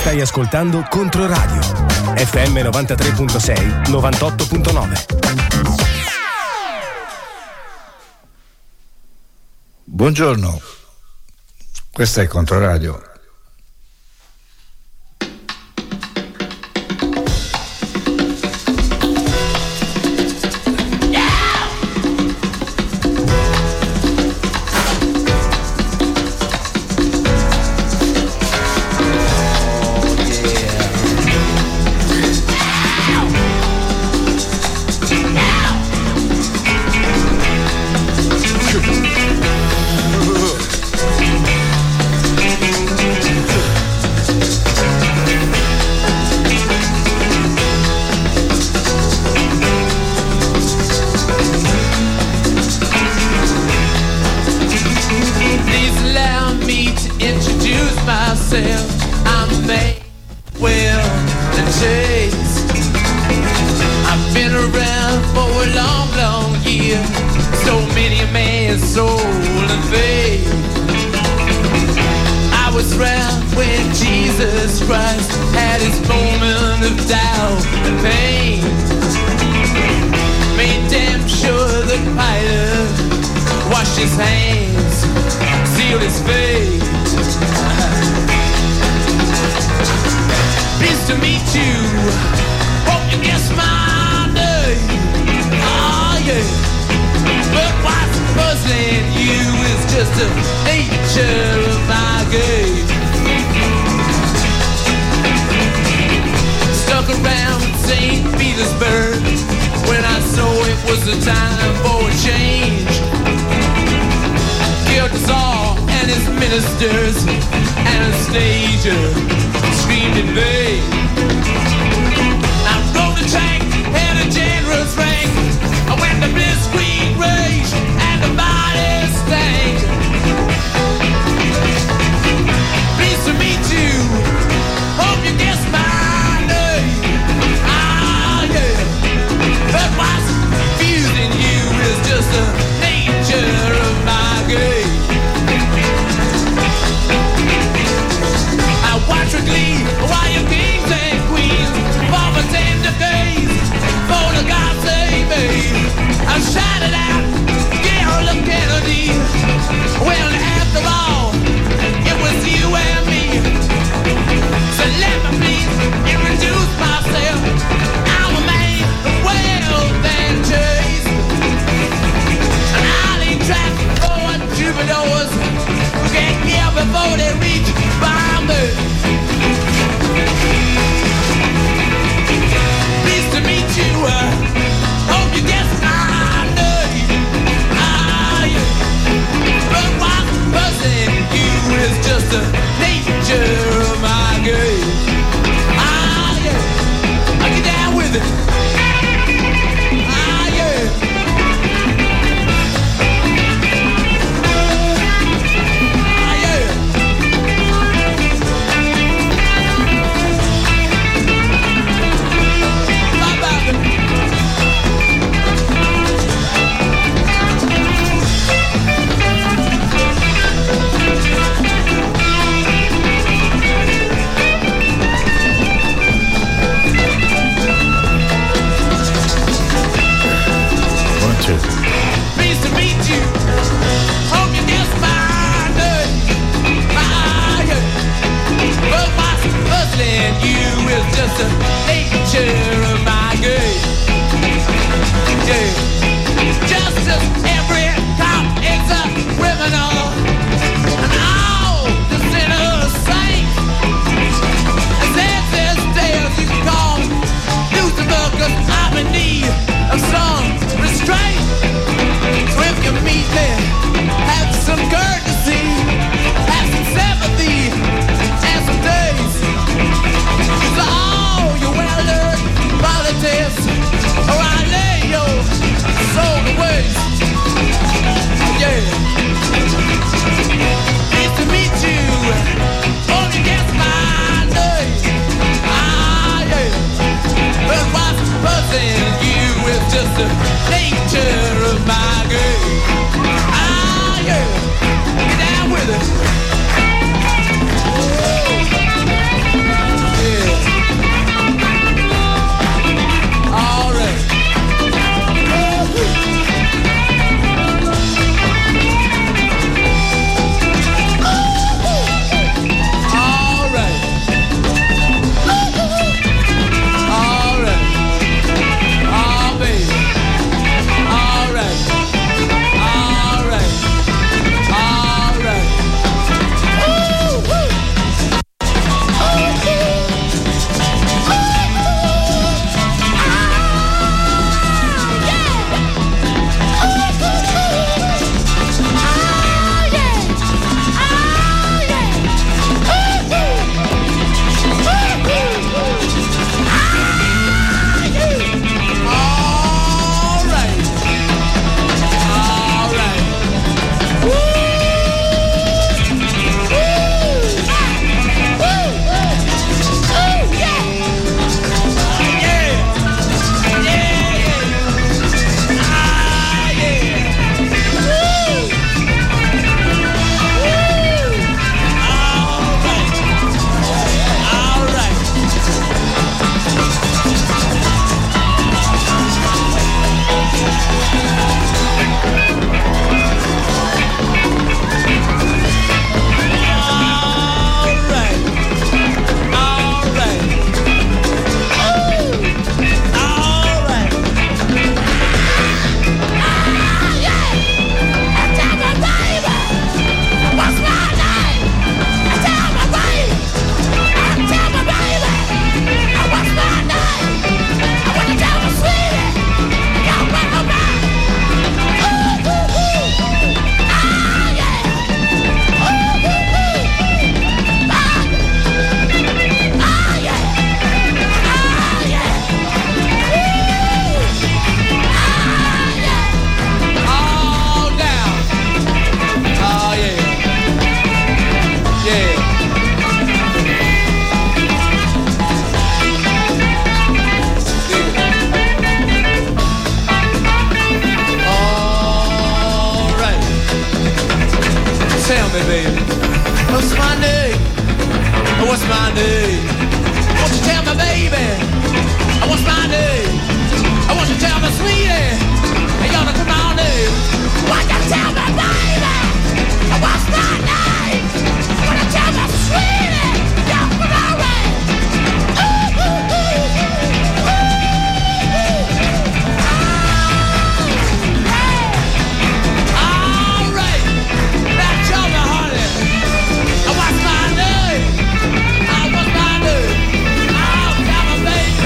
Stai ascoltando Controradio FM 93.6 98.9. Buongiorno, questa è Controradio. All you name? Won't you tell me, baby? What's my name? Won't you tell me, sweetie? You're the my name. Won't you tell me, baby? What's my name? Won't you tell me, sweetie? You're the my name. All right. Now tell me, honey. What's my name? What's my name? Oh, tell me, baby.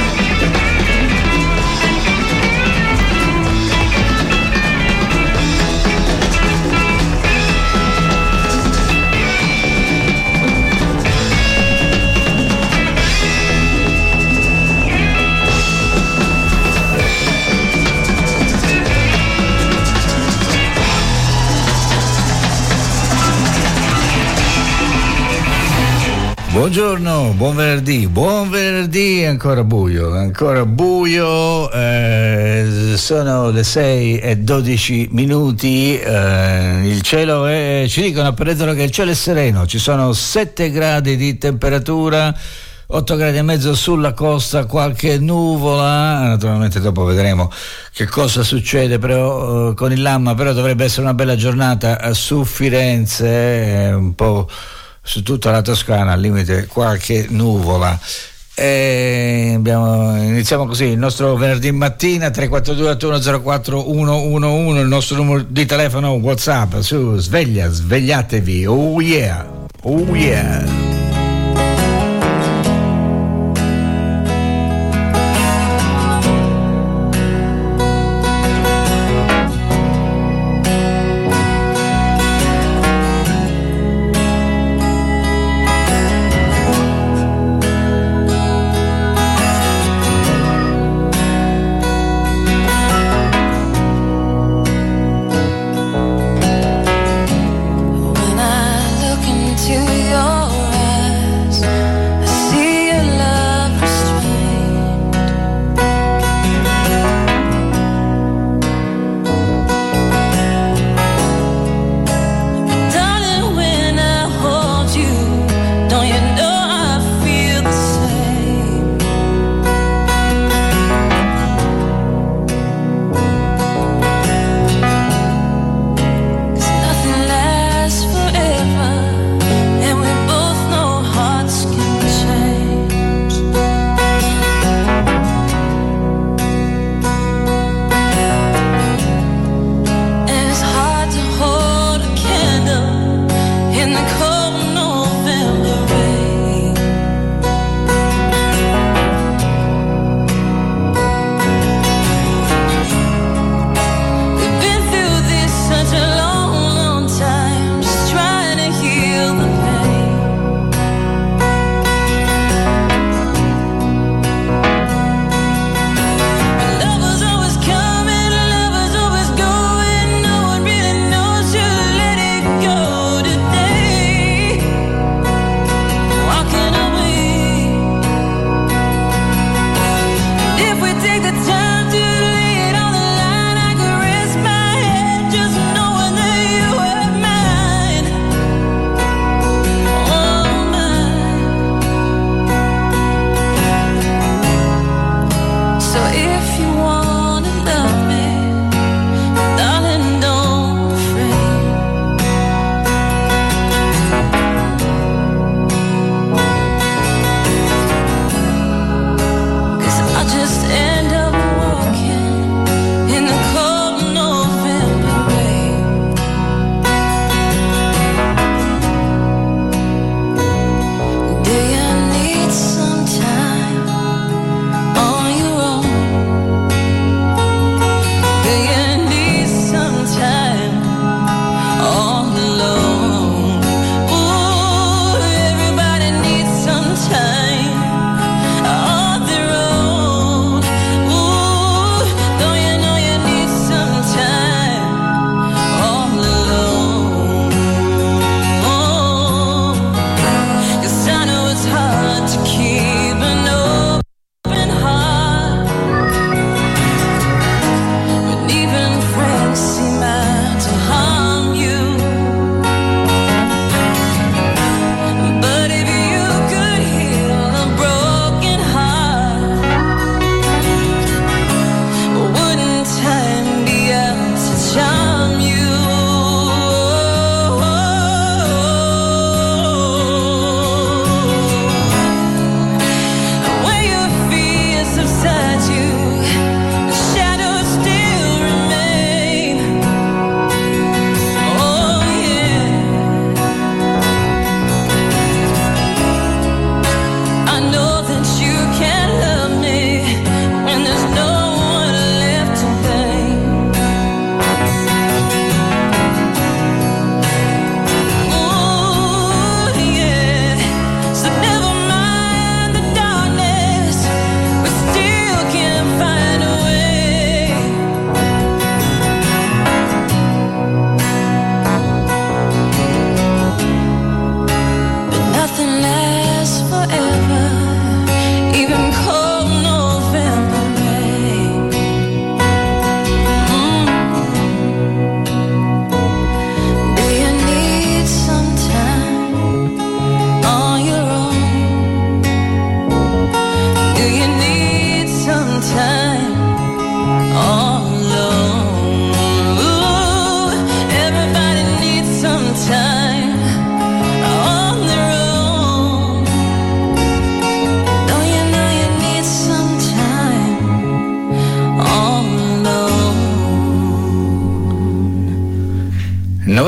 Buongiorno, buon venerdì, ancora buio, sono le 6:12, il cielo è, ci dicono, prevedono che il cielo è sereno, ci sono 7 gradi di temperatura, 8 gradi e mezzo sulla costa, qualche nuvola, naturalmente dopo vedremo che cosa succede però, con il Lamma, però dovrebbe essere una bella giornata su Firenze, un po' su tutta la Toscana, al limite qualche nuvola. Iniziamo così il nostro venerdì mattina. 342-8104-111 il nostro numero di telefono, WhatsApp su svegliatevi, oh yeah. When I look into your eyes,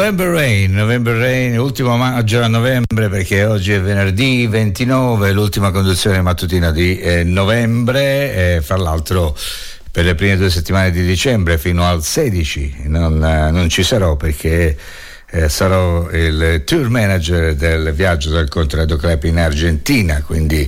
November Rain, ultimo omaggio a novembre, perché oggi è venerdì 29, l'ultima conduzione mattutina di novembre, fra l'altro per le prime 2 settimane di dicembre fino al 16 non ci sarò, perché sarò il tour manager del viaggio del Contrado Club in Argentina, quindi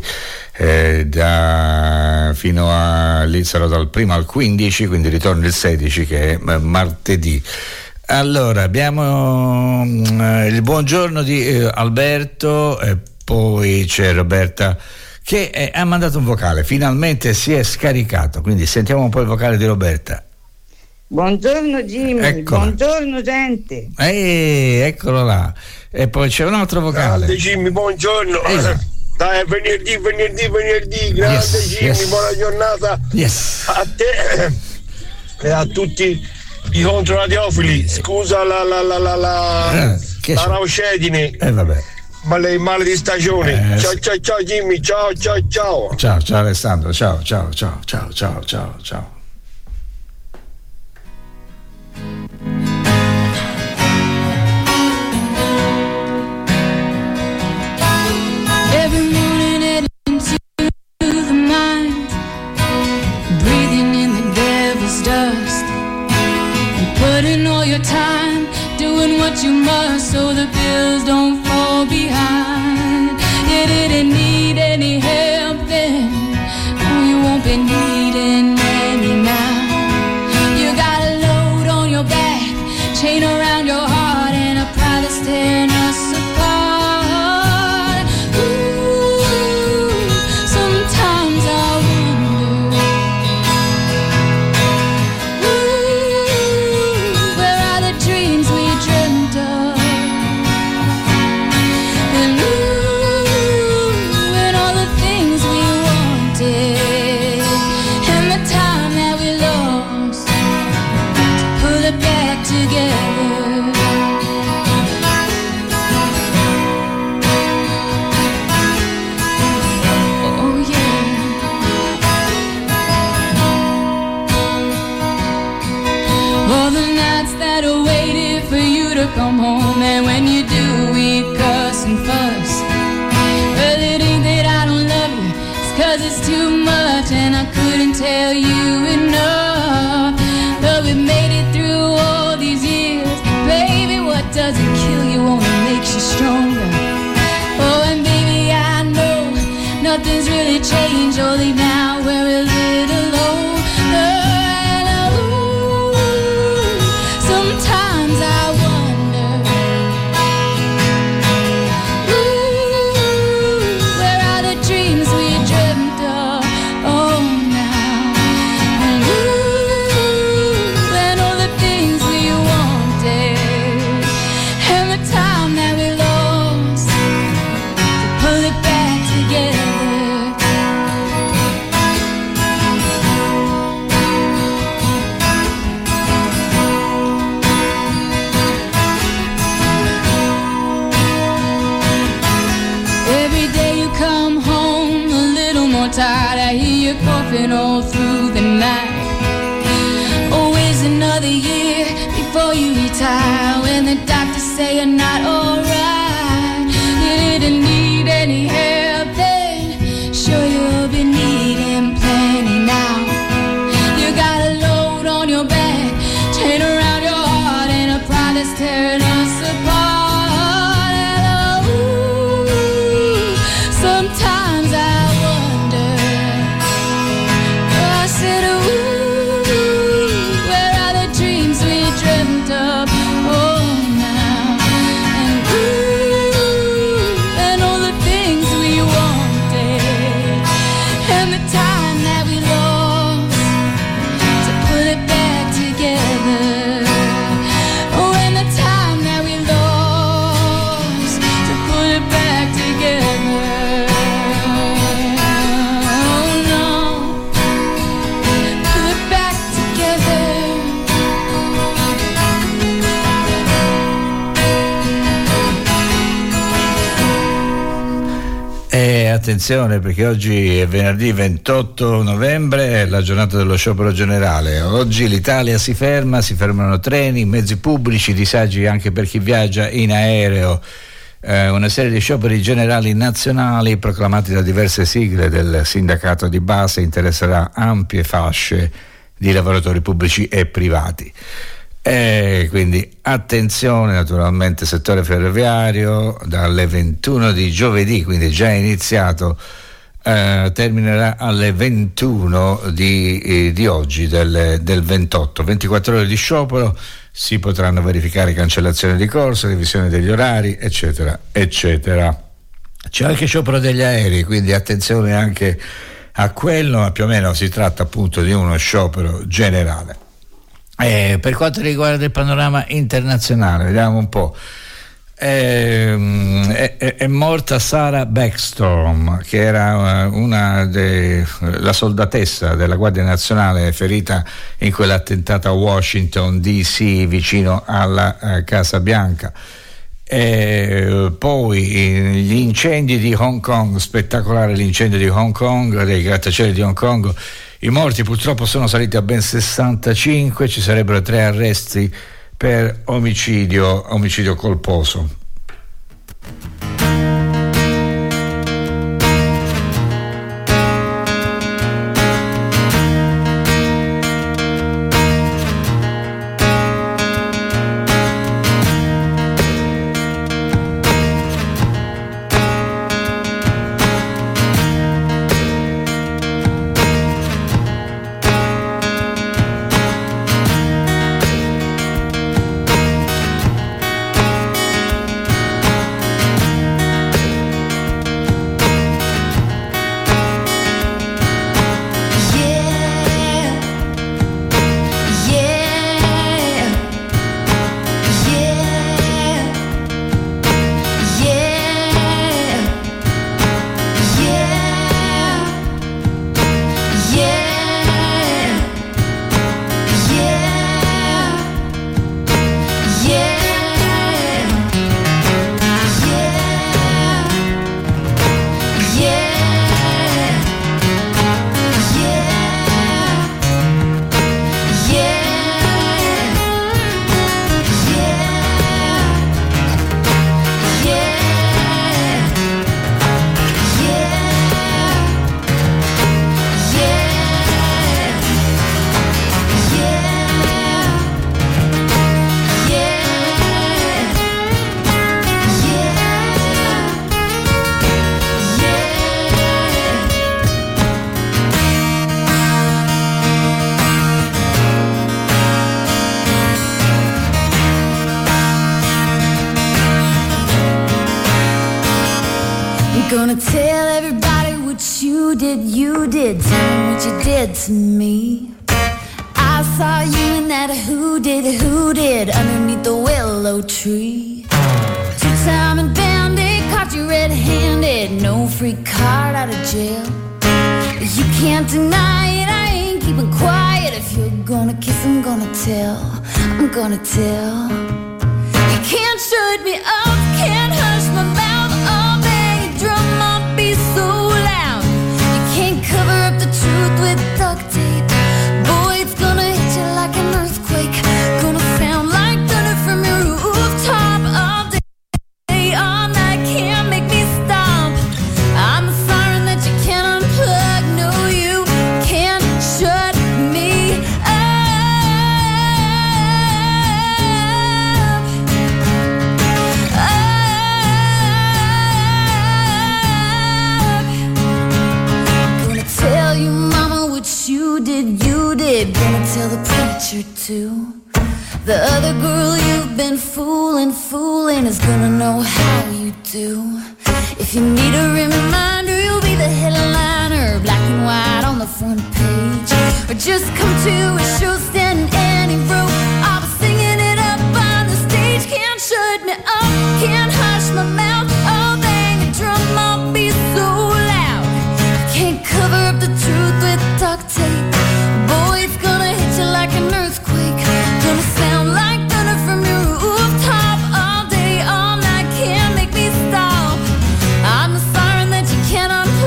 fino a lì sarò dal 1 al 15, quindi ritorno il 16 che è martedì. Allora abbiamo il buongiorno di Alberto, e poi c'è Roberta che ha mandato un vocale, finalmente si è scaricato, quindi sentiamo un po' il vocale di Roberta. Buongiorno Jimmy, Eccola. Buongiorno gente. Eccolo là. E poi c'è un altro vocale. Grande Jimmy, buongiorno. Dai, venerdì, grande Yes, Jimmy, yes. buona giornata Yes. a te e a tutti i controradiofili. Scusa la che raucedine, vabbè. ma le male di stagione. Ciao Jimmy, ciao. Ciao Alessandro, ciao. Every morning heading to the mine, breathing in the devil's dust, and putting all your time doing what you must so the bills don't fall behind. You didn't need any help then, no, you won't be needing any now. You got a load on your back, chain around your heart, and a pride that's tearing us apart. Ooh, sometimes I wonder, where are the dreams we dreamt of? And and all the things we wanted, and the time that we lost to pull it back together. Oh yeah. All the nights that I waited for you to come home, and when you do we cuss and fuss. Well, it ain't that I don't love you, it's 'cause it's too much, and I couldn't tell you enough. But we made it through all these years, baby, what doesn't kill you only makes you stronger. Oh, and baby, I know nothing's really changed, only now we're a little older. And sometimes I wonder, where are the dreams we dreamt of? Oh, now. And all the things we wanted, and the time that we lost to pull it back together. Every day you come home a little more tired, I hear you coughing all through the night. Always another year before you retire, when the doctors say you're not alright. You didn't need any help then, sure you'll be needing plenty now. You got a load on your back, chain around your heart, and a pride that's tearing us apart. Sometimes I wonder, I said, where are the dreams we dreamt of? Oh, now. And attenzione, perché oggi è venerdì 28 novembre, è la giornata dello sciopero generale. Oggi l'Italia si fermano treni, mezzi pubblici, disagi anche per chi viaggia in aereo. Una serie di scioperi generali nazionali proclamati da diverse sigle del sindacato di base interesserà ampie fasce di lavoratori pubblici e privati. Quindi attenzione, naturalmente settore ferroviario dalle 21 di giovedì, quindi già iniziato, terminerà alle 21 di oggi del 28. 24 ore di sciopero, si potranno verificare cancellazioni di corse, revisione degli orari, eccetera eccetera. C'è anche sciopero degli aerei, quindi attenzione anche a quello, ma più o meno si tratta appunto di uno sciopero generale. Per quanto riguarda il panorama internazionale, vediamo un po'. È morta Sarah Backstrom, che era la soldatessa della Guardia Nazionale ferita in quell'attentato a Washington DC vicino alla Casa Bianca. Poi gli incendi di Hong Kong, spettacolare l'incendio di Hong Kong, dei grattacieli di Hong Kong. I morti purtroppo sono saliti a ben 65, ci sarebbero 3 arresti per omicidio colposo. Gonna tell everybody what you did, tell them what you did to me. I saw you in that who did underneath the willow tree. Two-timing bandit, caught you red-handed, no free card out of jail. You can't deny it, I ain't keeping quiet. If you're gonna kiss, I'm gonna tell. You can't shut me up, can't hush my mouth. Oh, bang, your drum won't be so loud. You can't cover up the truth with duct tape. Boy, it's gonna hit you like an earthquake. Gonna sound like thunder from your rooftop all day, all night. Can't make me stop. I'm the siren that you can't unplug. No, you can't shut me up. Gonna tell you, mama, what you did. Gonna tell the preacher too. The other girl you've been fooling is gonna know how you do. If you need a reminder, you'll be the headliner, black and white on the front page. Or just come to a show standing any row. I'll be singing it up on the stage. Can't shut me up, can't hush my mouth. Oh, bang, a drum won't be so loud. Can't cover up the truth with duct tape. Boy, it's gonna hit you like an earthquake. Gonna sound like thunder from your rooftop all day, all night. Can't make me stop. I'm the siren that you can't unplug.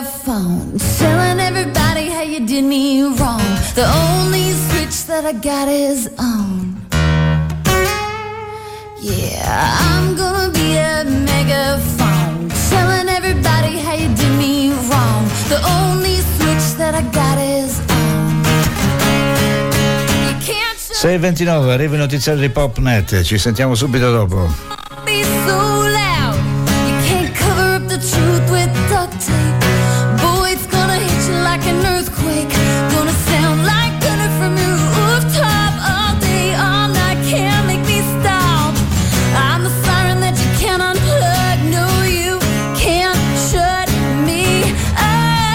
megaphone, telling everybody how you did me wrong. The only switch that I got is on. Yeah, I'm gonna be a megaphone, telling everybody how you did me wrong. The only switch that I got is on. 6:29, arriva il notiziario di Popnet, ci sentiamo subito dopo. Be so loud, you can't cover up the truth with duct tape. Boy, it's gonna hit you like an earthquake. Gonna sound like thunder from your rooftop all day, all night. Can't make me stop. I'm the siren that you can't unplug. No, you can't shut me up.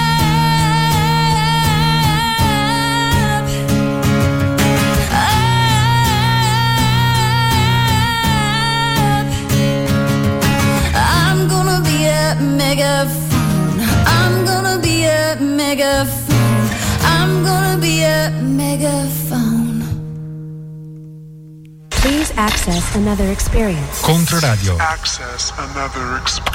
I'm gonna be a megaphone. I'm gonna be a megaphone. I'm gonna be a megaphone. Please access another experience. Controradio. Access another experience.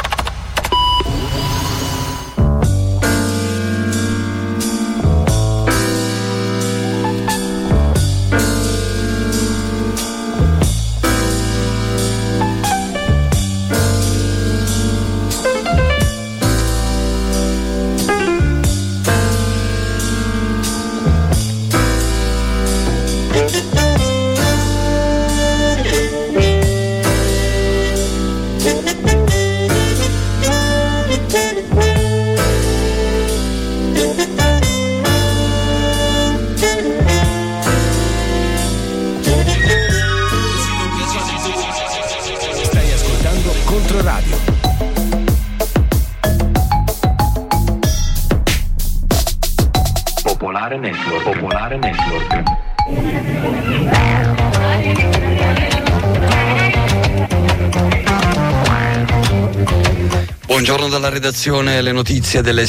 Controradio. Popolare Network. Popolare Network. Buongiorno dalla redazione, le notizie delle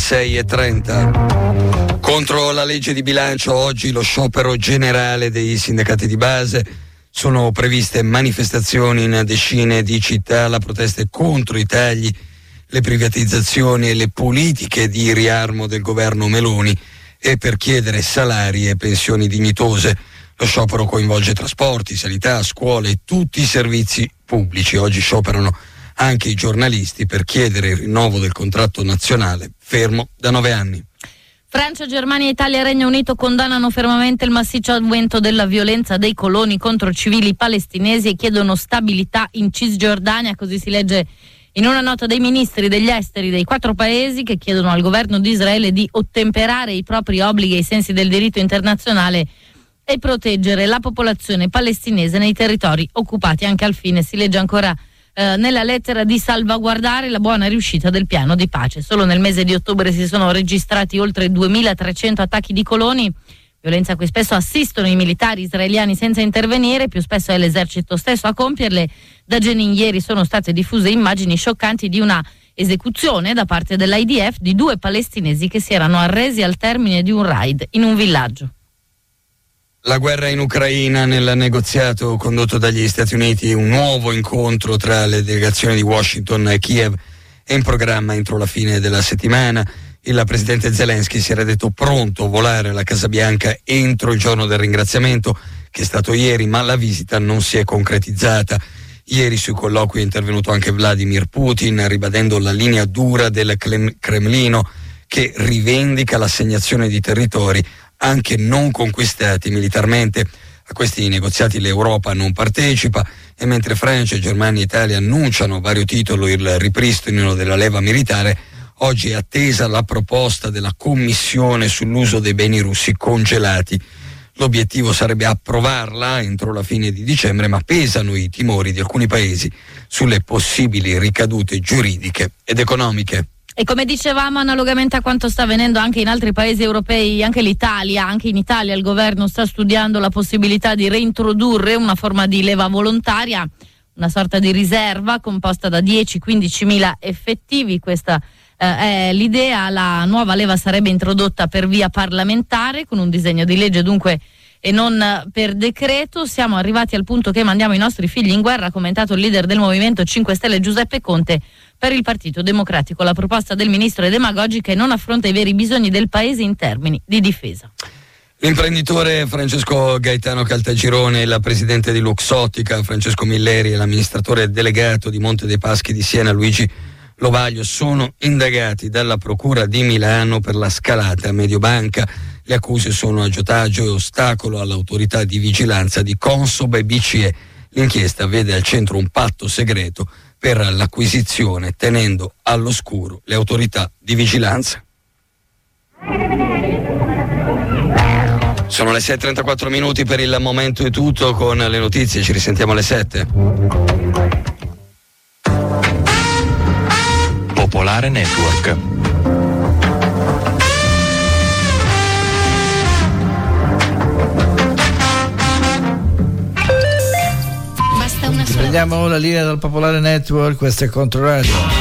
6:30. Contro la legge di bilancio oggi lo sciopero generale dei sindacati di base. Sono previste manifestazioni in decine di città, la protesta è contro i tagli, le privatizzazioni e le politiche di riarmo del governo Meloni e per chiedere salari e pensioni dignitose. Lo sciopero coinvolge trasporti, sanità, scuole e tutti i servizi pubblici. Oggi scioperano anche i giornalisti per chiedere il rinnovo del contratto nazionale, fermo da 9 anni. Francia, Germania, Italia e Regno Unito condannano fermamente il massiccio aumento della violenza dei coloni contro civili palestinesi e chiedono stabilità in Cisgiordania, così si legge in una nota dei ministri degli esteri dei 4 paesi che chiedono al governo di Israele di ottemperare i propri obblighi ai sensi del diritto internazionale e proteggere la popolazione palestinese nei territori occupati. Anche al fine, si legge ancora nella lettera, di salvaguardare la buona riuscita del piano di pace. Solo nel mese di ottobre si sono registrati oltre 2300 attacchi di coloni, violenza a cui spesso assistono i militari israeliani senza intervenire, più spesso è l'esercito stesso a compierle. Da Jenin ieri sono state diffuse immagini scioccanti di una esecuzione da parte dell'IDF di 2 palestinesi che si erano arresi al termine di un raid in un villaggio. La guerra in Ucraina, nel negoziato condotto dagli Stati Uniti, un nuovo incontro tra le delegazioni di Washington e Kiev è in programma entro la fine della settimana. Il presidente Zelensky si era detto pronto a volare alla Casa Bianca entro il giorno del ringraziamento, che è stato ieri, ma la visita non si è concretizzata. Ieri sui colloqui è intervenuto anche Vladimir Putin, ribadendo la linea dura del Cremlino, che rivendica l'assegnazione di territori anche non conquistati militarmente. A questi negoziati l'Europa non partecipa e mentre Francia, Germania e Italia annunciano a vario titolo il ripristino della leva militare, oggi è attesa la proposta della Commissione sull'uso dei beni russi congelati. L'obiettivo sarebbe approvarla entro la fine di dicembre, ma pesano i timori di alcuni paesi sulle possibili ricadute giuridiche ed economiche. E come dicevamo, analogamente a quanto sta avvenendo anche in altri paesi europei, anche in Italia il governo sta studiando la possibilità di reintrodurre una forma di leva volontaria, una sorta di riserva composta da 10-15 mila effettivi. Questa è l'idea. La nuova leva sarebbe introdotta per via parlamentare con un disegno di legge dunque e non per decreto. Siamo arrivati al punto che mandiamo i nostri figli in guerra, ha commentato il leader del Movimento 5 Stelle Giuseppe Conte, Per il Partito Democratico la proposta del ministro è demagogica e non affronta i veri bisogni del paese in termini di difesa. L'imprenditore Francesco Gaetano Caltagirone, il presidente di Luxottica Francesco Milleri e l'amministratore delegato di Monte dei Paschi di Siena Luigi Lovaglio sono indagati dalla Procura di Milano per la scalata a Mediobanca. Le accuse sono aggiotaggio e ostacolo all'autorità di vigilanza di Consob e BCE. L'inchiesta vede al centro un patto segreto per l'acquisizione, tenendo all'oscuro le autorità di vigilanza. Sono le 6:34 minuti, per il momento è tutto con le notizie, ci risentiamo alle 7. Popolare Network. Prendiamo la linea dal Popolare Network, questo è Controradio.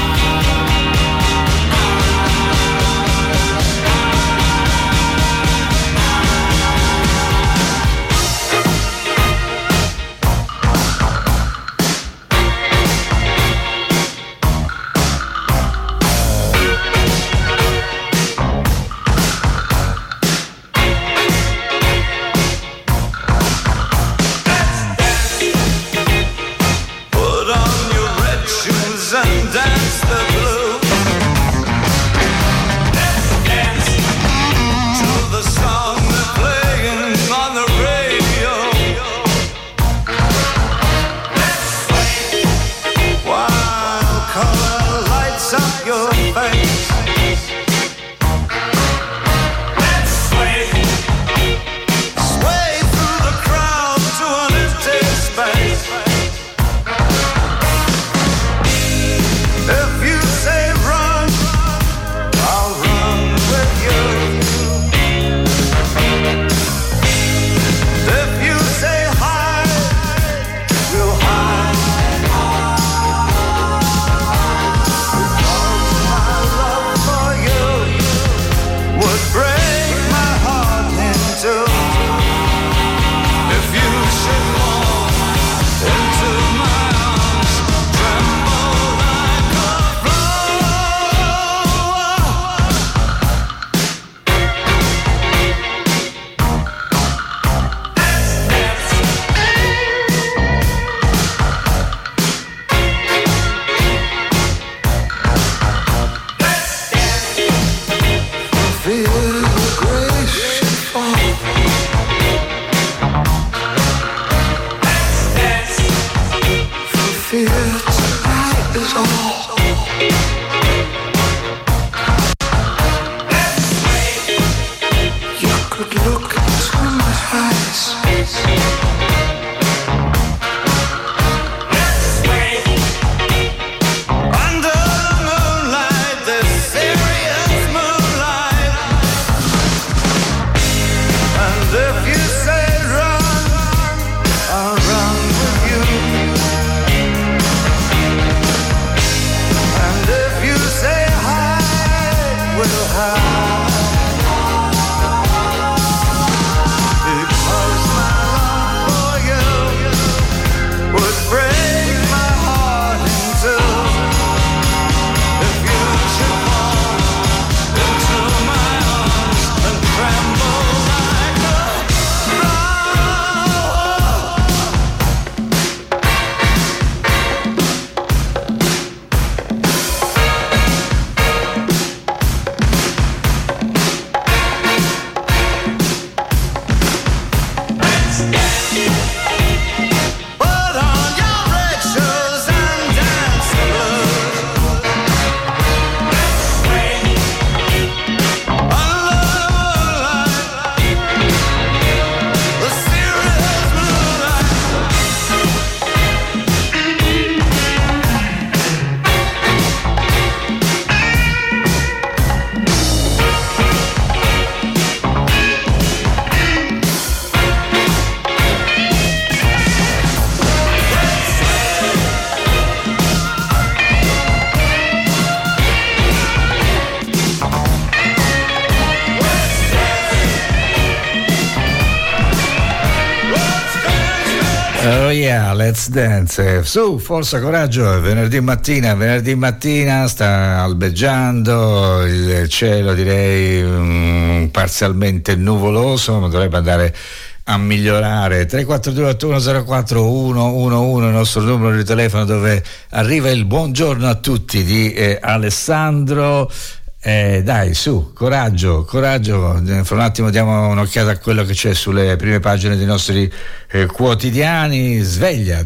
Oh yeah, let's dance. Su, forza, coraggio. Venerdì mattina sta albeggiando, il cielo direi parzialmente nuvoloso, ma dovrebbe andare a migliorare. 342 8104 111 il nostro numero di telefono, dove arriva il buongiorno a tutti di Alessandro. Dai, su, coraggio. Fra un attimo diamo un'occhiata a quello che c'è sulle prime pagine dei nostri quotidiani. Sveglia.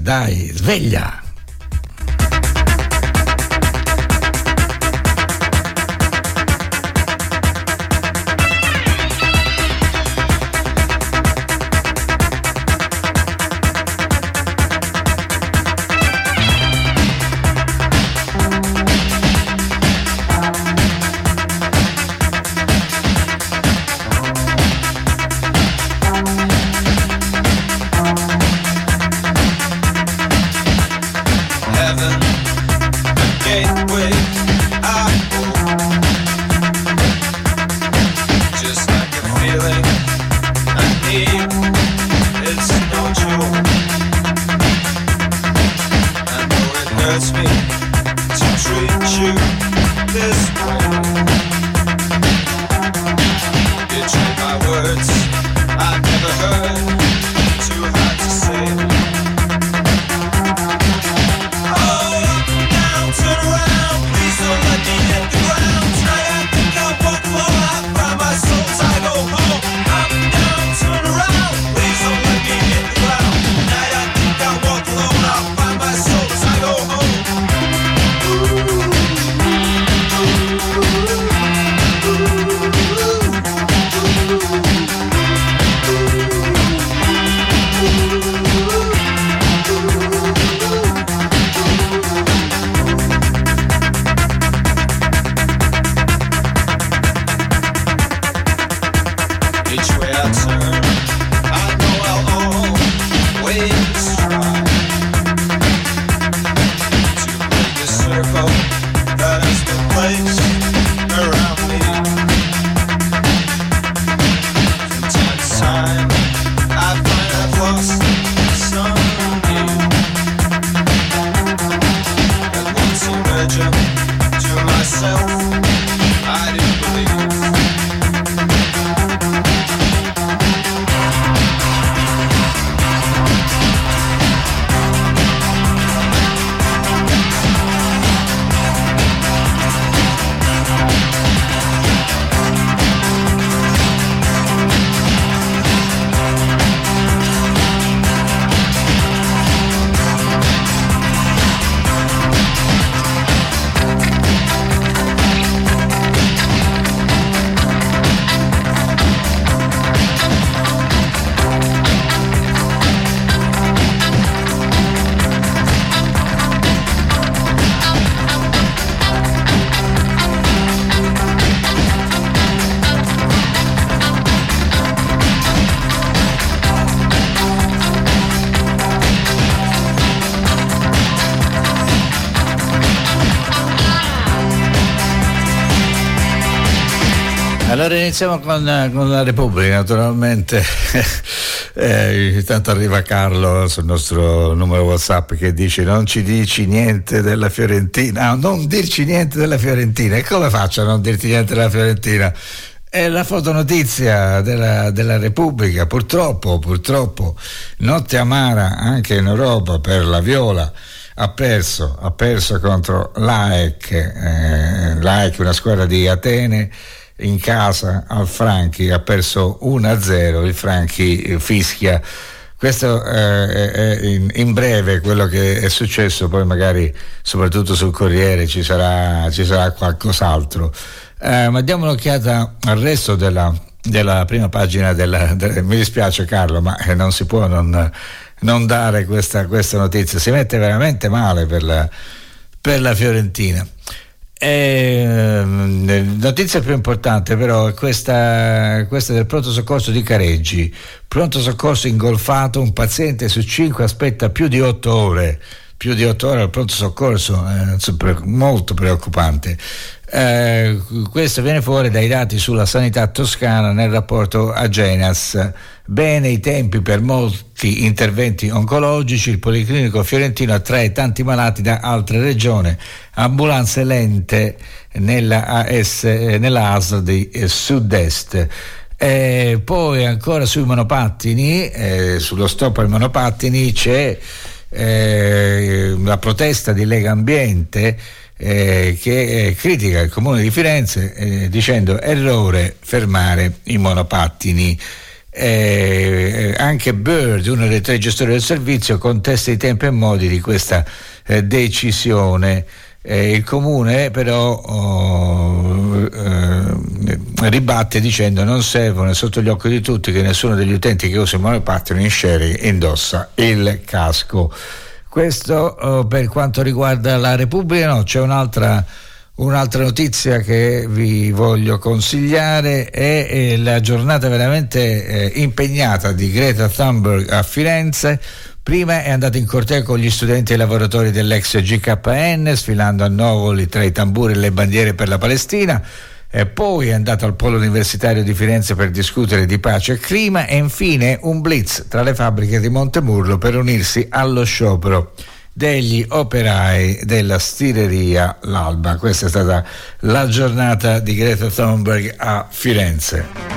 Allora iniziamo con la Repubblica, naturalmente. Intanto arriva Carlo sul nostro numero WhatsApp che dice: non ci dici niente della Fiorentina, non dirci niente della Fiorentina. E come faccio a non dirti niente della Fiorentina? È la fotonotizia della Repubblica. Purtroppo, notte amara anche in Europa per la Viola. Ha perso contro l'AEK, una squadra di Atene. In casa al Franchi ha perso 1-0, il Franchi fischia. Questo è in breve quello che è successo, poi magari soprattutto sul Corriere ci sarà qualcos'altro. Ma diamo un'occhiata al resto della prima pagina mi dispiace Carlo, ma non si può non dare questa notizia. Si mette veramente male per la Fiorentina. Notizia più importante però è questa del pronto soccorso di Careggi. Pronto soccorso ingolfato, un paziente su 5 aspetta più di 8 ore al pronto soccorso, molto preoccupante. Questo viene fuori dai dati sulla sanità toscana nel rapporto Agenas. Bene i tempi per molti interventi oncologici, il Policlinico Fiorentino attrae tanti malati da altre regioni, ambulanze lente nella ASL di Sud-Est. Poi ancora sui monopattini, sullo stop ai monopattini c'è la protesta di Lega Ambiente che critica il Comune di Firenze dicendo errore fermare i monopattini. Anche Bird, uno dei 3 gestori del servizio, contesta i tempi e modi di questa decisione. Il Comune però ribatte dicendo non servono, è sotto gli occhi di tutti che nessuno degli utenti che usa il monopattino in sharing indossa il casco. Questo per quanto riguarda la Repubblica. No, c'è un'altra notizia che vi voglio consigliare, è la giornata veramente impegnata di Greta Thunberg a Firenze. Prima è andata in corteo con gli studenti e i lavoratori dell'ex GKN, sfilando a nuvoli tra i tamburi e le bandiere per la Palestina. E poi è andato al polo universitario di Firenze per discutere di pace e clima, e infine un blitz tra le fabbriche di Montemurlo per unirsi allo sciopero degli operai della stireria L'Alba. Questa è stata la giornata di Greta Thunberg a Firenze.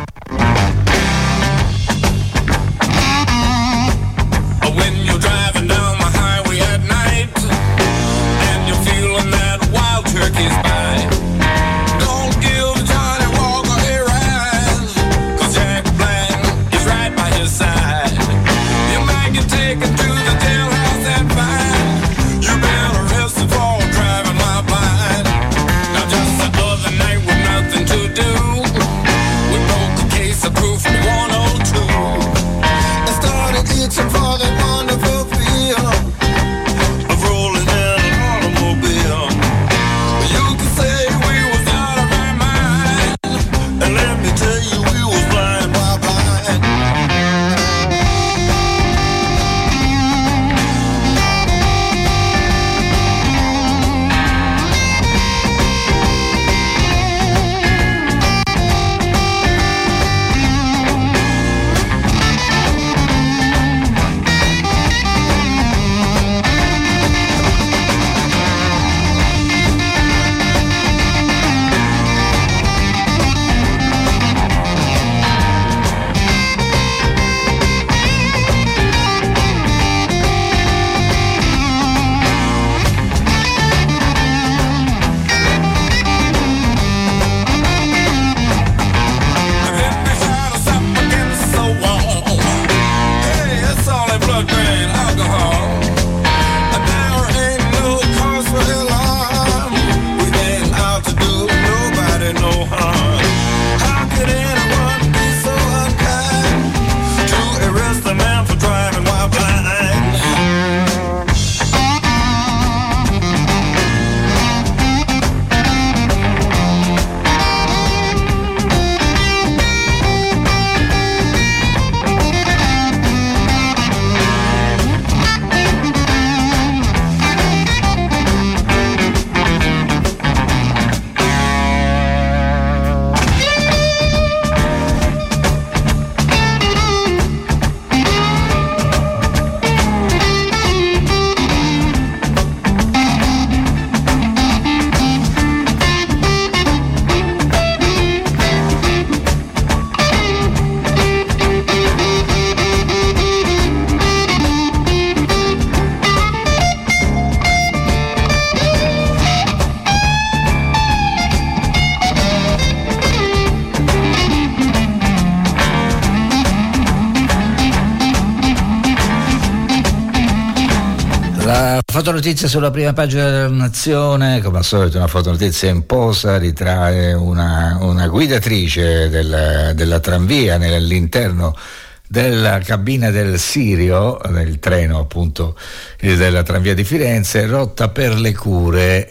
Fotonotizia sulla prima pagina della Nazione, come al solito una fotonotizia in posa, ritrae una guidatrice della tranvia all'interno della cabina del Sirio, del treno appunto della tranvia di Firenze, rotta per le cure,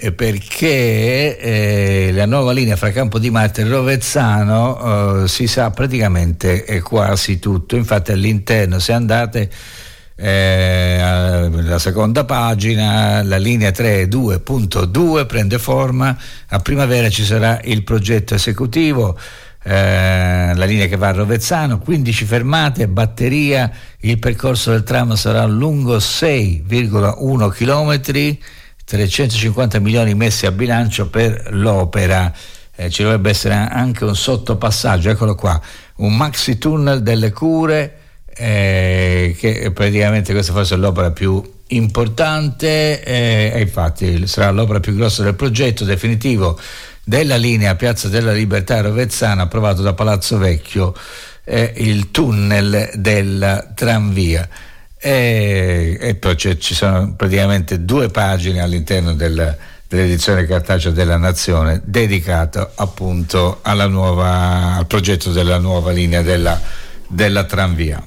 perché la nuova linea fra Campo di Marte e Rovezzano si sa praticamente quasi tutto. Infatti all'interno, se andate la seconda pagina, la linea 3.2.2 prende forma, a primavera ci sarà il progetto esecutivo, la linea che va a Rovezzano, 15 fermate, batteria, il percorso del tram sarà lungo 6,1 km, 350 milioni messi a bilancio per l'opera. Ci dovrebbe essere anche un sottopassaggio, eccolo qua, un maxi tunnel delle Cure, che praticamente questa forse è l'opera più importante, e infatti sarà l'opera più grossa del progetto definitivo della linea Piazza della Libertà Rovezzana, approvato da Palazzo Vecchio, il tunnel della tranvia, e poi ci sono praticamente 2 pagine all'interno dell'edizione cartacea della Nazione dedicato appunto al progetto della nuova linea della tranvia.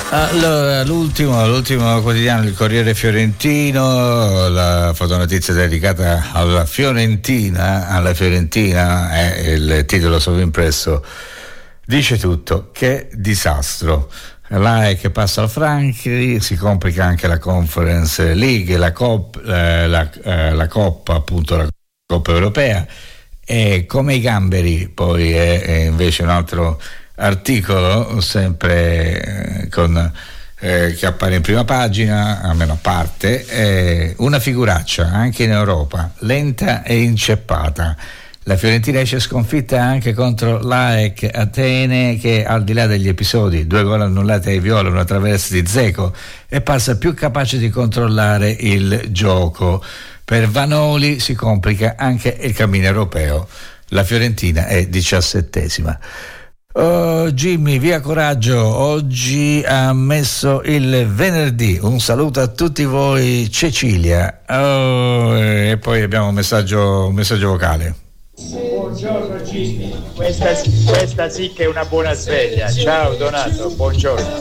Allora, l'ultimo quotidiano, il Corriere Fiorentino, la fotonotizia dedicata alla Fiorentina, è il titolo sovrimpresso, dice tutto, che disastro. L'AEK passa al Franchi, si complica anche la Conference League, la Coppa, appunto la Coppa Europea, e come i gamberi poi è invece un altro articolo sempre che appare in prima pagina, almeno a parte, una figuraccia anche in Europa, lenta e inceppata. La Fiorentina esce sconfitta anche contro l'AEK Atene, che al di là degli episodi, 2 gol annullati ai viola, una traversa di Dzeko, è parsa più capace di controllare il gioco. Per Vanoli si complica anche il cammino europeo. La Fiorentina è 17ª. Jimmy, via coraggio, oggi ha messo il venerdì. Un saluto a tutti voi, Cecilia. E poi abbiamo un messaggio vocale. Buongiorno Jimmy, questa sì che è una buona sveglia. Ciao Donato, buongiorno.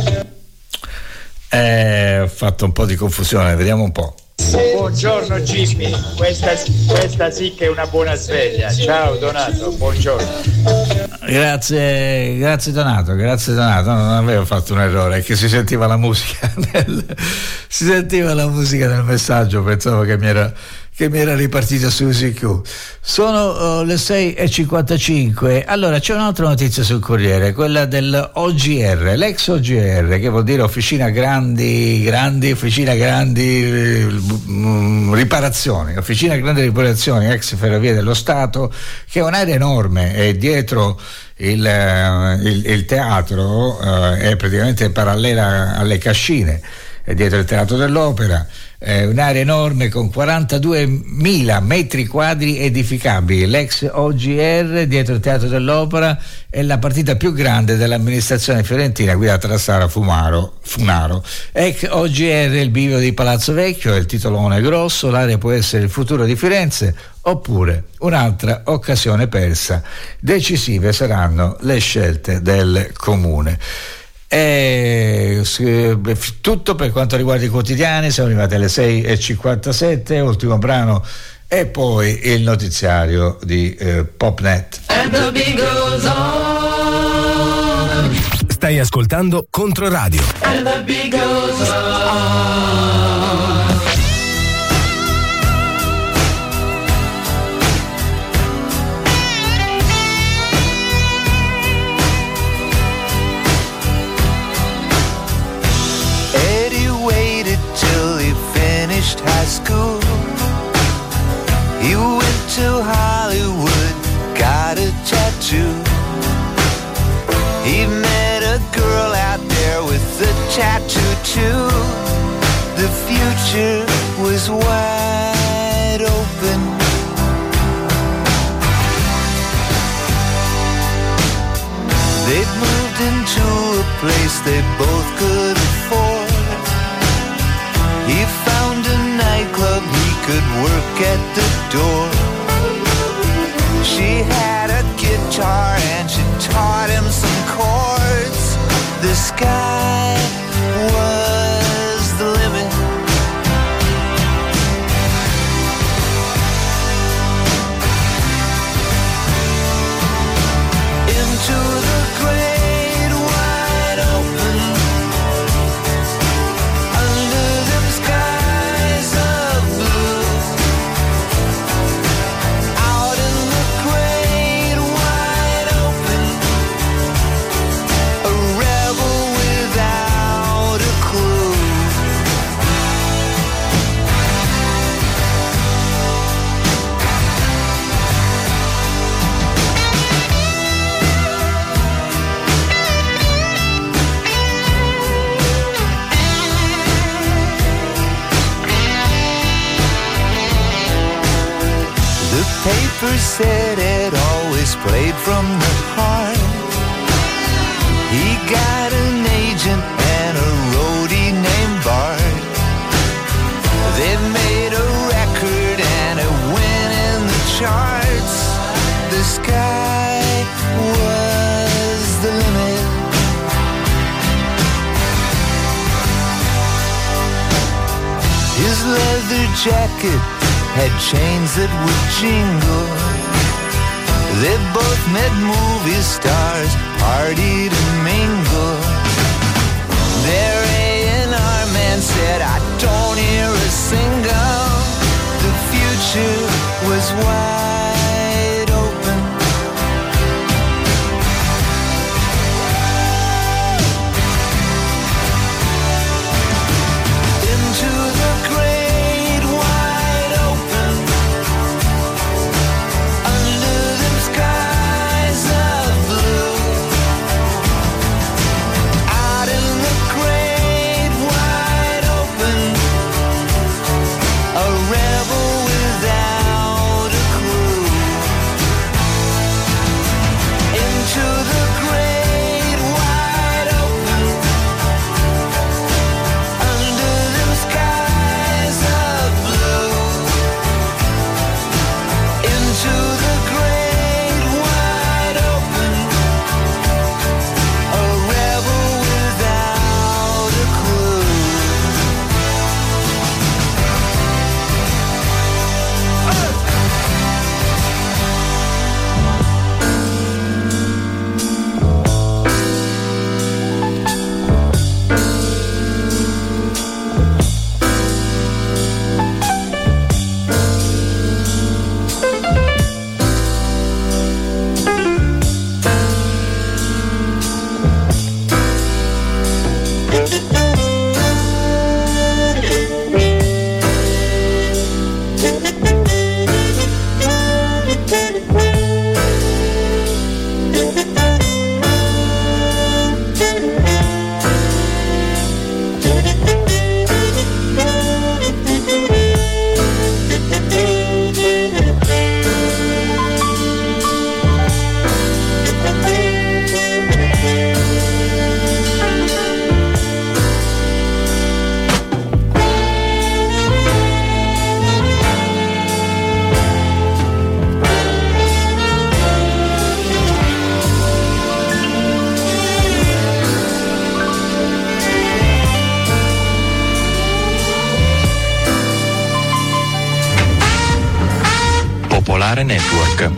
Ho fatto un po' di confusione, vediamo un po'. Buongiorno Jimmy, questa sì che è una buona sveglia. Ciao Donato, buongiorno. Grazie Donato. Non avevo fatto un errore, è che si sentiva la musica nel messaggio, pensavo che mi era ripartita su CQ. Sono le 6:55. Allora, c'è un'altra notizia sul Corriere, quella del OGR, l'ex OGR, che vuol dire officina grandi riparazioni, ex Ferrovie dello Stato, che è un'area enorme, e dietro il teatro è praticamente parallela alle cascine, è dietro il Teatro dell'Opera. È un'area enorme con 42.000 metri quadri edificabili. L'ex OGR dietro il Teatro dell'Opera è la partita più grande dell'amministrazione fiorentina guidata da Sara Funaro. Ex OGR, il bivio di Palazzo Vecchio, il titolone grosso, l'area può essere il futuro di Firenze oppure un'altra occasione persa. Decisive saranno le scelte del comune. Tutto per quanto riguarda i quotidiani. Siamo arrivati alle 6:57, ultimo brano e poi il notiziario di Popnet. Stai ascoltando Controradio. And the beat goes on. High school, he went to Hollywood, got a tattoo. He met a girl out there with a tattoo too. The future was wide open. They'd moved into a place they both could afford. He found a nightclub he could work at the door. She had a guitar and she taught him some chords. The sky was the limit. Into the great wide open. Papers said it always played from the heart. He got an agent and a roadie named Bart. They made a record and it went in the charts. The sky was the limit. leather jacket had chains that would jingle. They both met movie stars, partied and mingled. Their A&R man said, I don't hear a single. The future was wide open. Into the great wide open, under them skies of blue. Out in the great wide open, a rebel without a crew. Into the great wide open, under them skies of blue. Into the great wide open, a rebel without a crew. Popolare Network.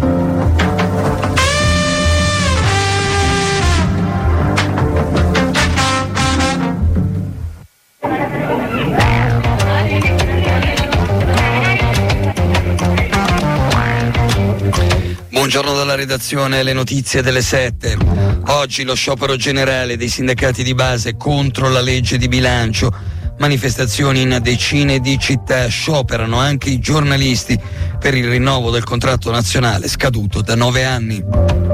Buongiorno dalla redazione, le notizie delle 7. Oggi lo sciopero generale dei sindacati di base contro la legge di bilancio. Manifestazioni in decine di città, scioperano anche i giornalisti per il rinnovo del contratto nazionale scaduto da 9 anni.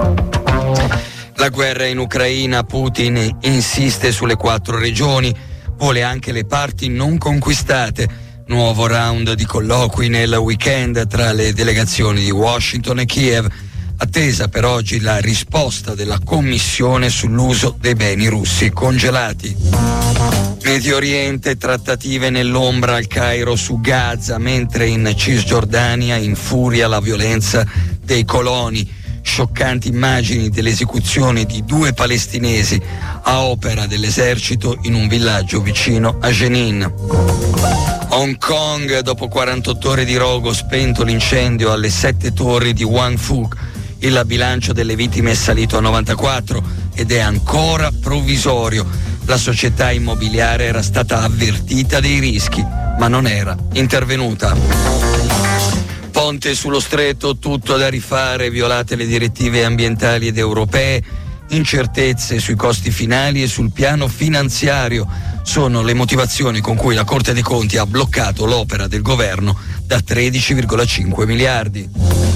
La guerra in Ucraina, Putin insiste sulle 4 regioni, vuole anche le parti non conquistate. Nuovo round di colloqui nel weekend tra le delegazioni di Washington e Kiev. Attesa per oggi la risposta della Commissione sull'uso dei beni russi congelati. Medio Oriente, trattative nell'ombra al Cairo su Gaza, mentre in Cisgiordania infuria la violenza dei coloni. Scioccanti immagini dell'esecuzione di 2 palestinesi a opera dell'esercito in un villaggio vicino a Jenin. Hong Kong, dopo 48 ore di rogo, spento l'incendio alle 7 torri di Wang Fu. Il bilancio delle vittime è salito a 94 ed è ancora provvisorio. La società immobiliare era stata avvertita dei rischi, ma non era intervenuta. Ponte sullo stretto, tutto da rifare, violate le direttive ambientali ed europee, incertezze sui costi finali e sul piano finanziario sono le motivazioni con cui la Corte dei Conti ha bloccato l'opera del governo da 13,5 miliardi.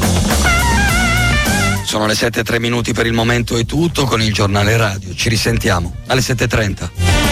Sono le 7:03 per il momento, è tutto con il giornale radio. Ci risentiamo alle 7:30.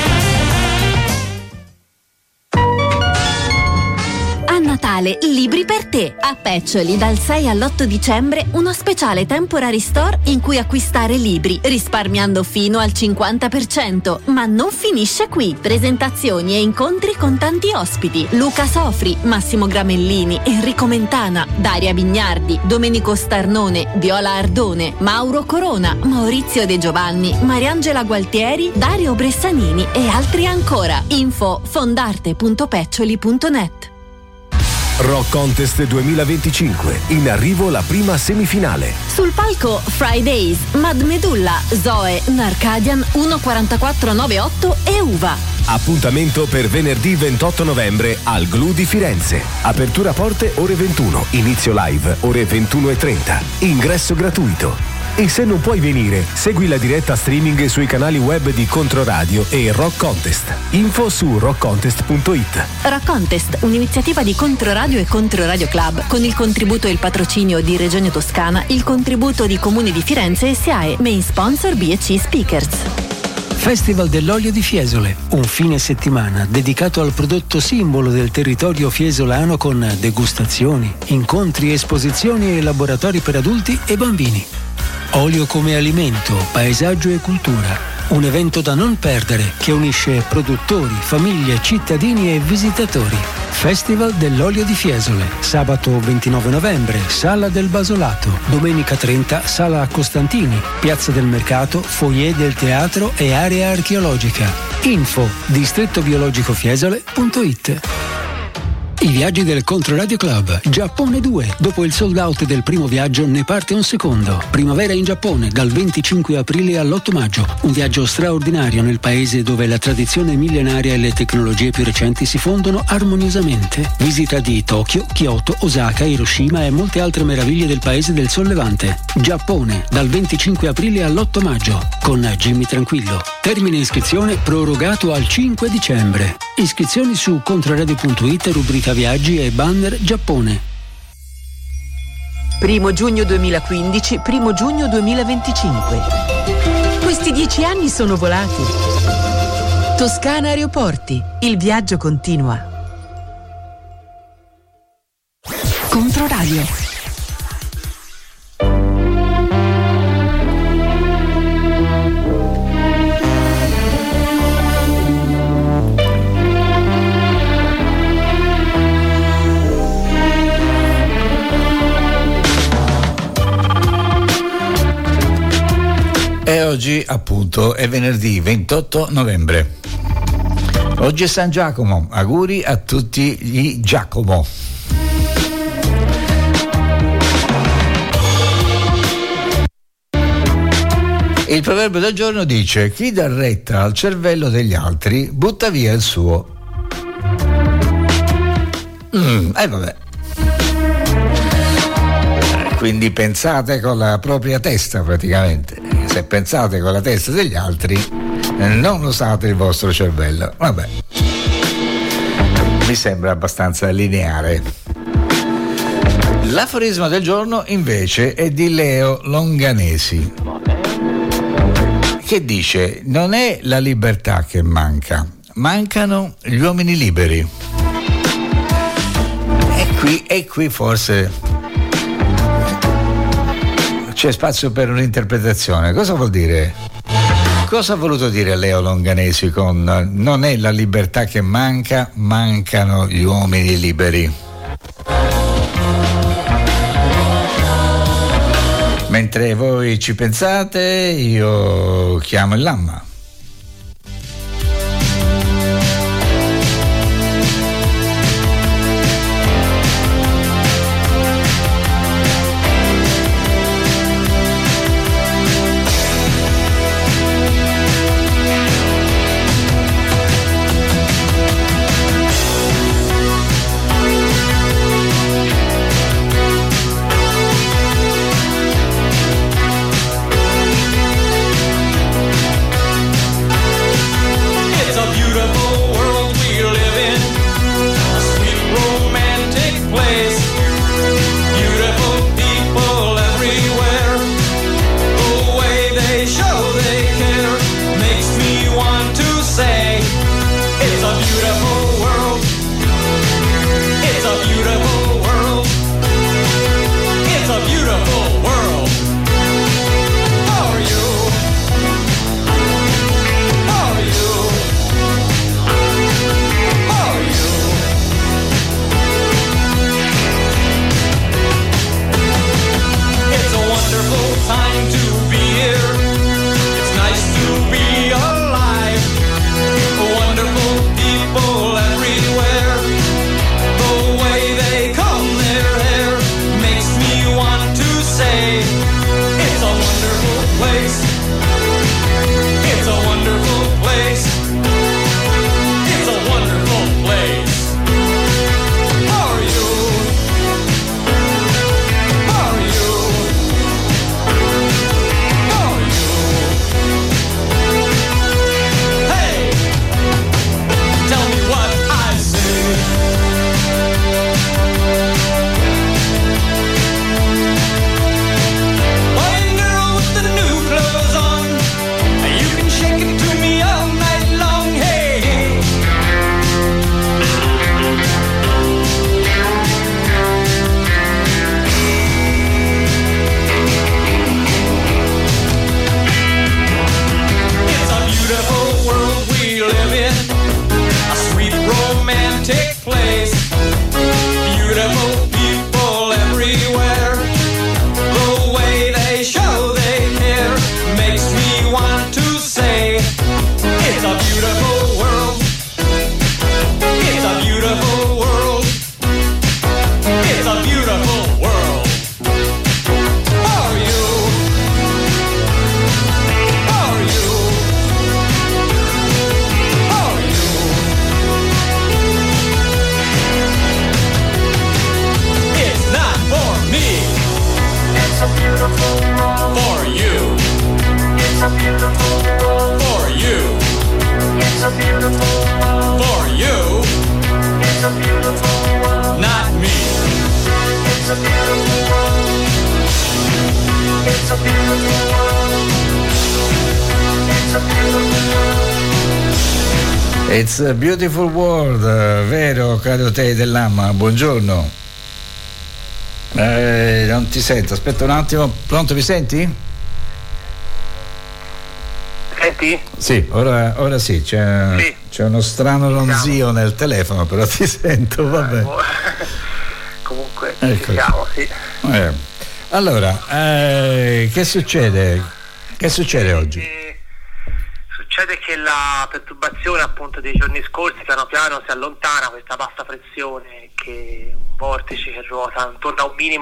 Natale, libri per te. A Peccioli dal 6 all'8 dicembre uno speciale temporary store in cui acquistare libri, risparmiando fino al 50%. Ma non finisce qui. Presentazioni e incontri con tanti ospiti. Luca Sofri, Massimo Gramellini, Enrico Mentana, Daria Bignardi, Domenico Starnone, Viola Ardone, Mauro Corona, Maurizio De Giovanni, Mariangela Gualtieri, Dario Bressanini e altri ancora. Info fondarte.peccioli.net. Rock Contest 2025. In arrivo la prima semifinale. Sul palco Fridays, Mad Medulla, Zoe, Narcadian, 14498 e Uva. Appuntamento per venerdì 28 novembre al Glu di Firenze. Apertura porte ore 21, inizio live ore 21:30. Ingresso gratuito. E se non puoi venire, segui la diretta streaming sui canali web di Controradio e Rock Contest. Info su rockcontest.it. Rock Contest, un'iniziativa di Controradio e Controradio Club, con il contributo e il patrocinio di Regione Toscana, il contributo di Comune di Firenze e SIAE, main sponsor B&C Speakers. Festival dell'olio di Fiesole, un fine settimana dedicato al prodotto simbolo del territorio fiesolano con degustazioni, incontri, esposizioni e laboratori per adulti e bambini. Olio come alimento, paesaggio e cultura. Un evento da non perdere che unisce produttori, famiglie, cittadini e visitatori. Festival dell'olio di Fiesole. Sabato 29 novembre, Sala del Basolato. Domenica 30, Sala Costantini. Piazza del Mercato, foyer del teatro e area archeologica. Info distrettobiologicofiesole.it. I viaggi del Controradio Club. Giappone 2. Dopo il sold out del primo viaggio ne parte un secondo. Primavera in Giappone dal 25 aprile all'8 maggio. Un viaggio straordinario nel paese dove la tradizione millenaria e le tecnologie più recenti si fondono armoniosamente. Visita di Tokyo, Kyoto, Osaka, Hiroshima e molte altre meraviglie del paese del Sol Levante. Giappone dal 25 aprile all'8 maggio con Jimmy Tranquillo. Termine iscrizione prorogato al 5 dicembre. Iscrizioni su controradio.it, rubrica viaggi e banner Giappone. 1 giugno 2015, 1 giugno 2025. Questi 10 anni sono volati. Toscana Aeroporti, il viaggio continua. Controradio. E oggi appunto è venerdì 28 novembre. Oggi è San Giacomo, auguri a tutti gli Giacomo. Il proverbio del giorno dice: chi dà retta al cervello degli altri butta via il suo. Vabbè. Quindi pensate con la propria testa praticamente. Se pensate con la testa degli altri, non usate il vostro cervello. Vabbè, mi sembra abbastanza lineare. L'aforisma del giorno invece è di Leo Longanesi, che dice: non è la libertà che manca, mancano gli uomini liberi. E qui forse c'è spazio per un'interpretazione. Cosa vuol dire? Cosa ha voluto dire Leo Longanesi con non è la libertà che manca, mancano gli uomini liberi? Mentre voi ci pensate, io chiamo il Lamma. It's a beautiful world, vero caro te dell'Amma? Buongiorno. Non ti sento, aspetta un attimo. Pronto, mi senti? Senti? Sì, ora sì, c'è uno strano ronzio nel telefono, però ti sento, vabbè. Comunque, ecco. siamo, sì. Allora, che succede? Che succede oggi? Succede che la perturbazione appunto dei giorni scorsi piano piano si allontana, questa bassa pressione che è un vortice che ruota intorno a un minimo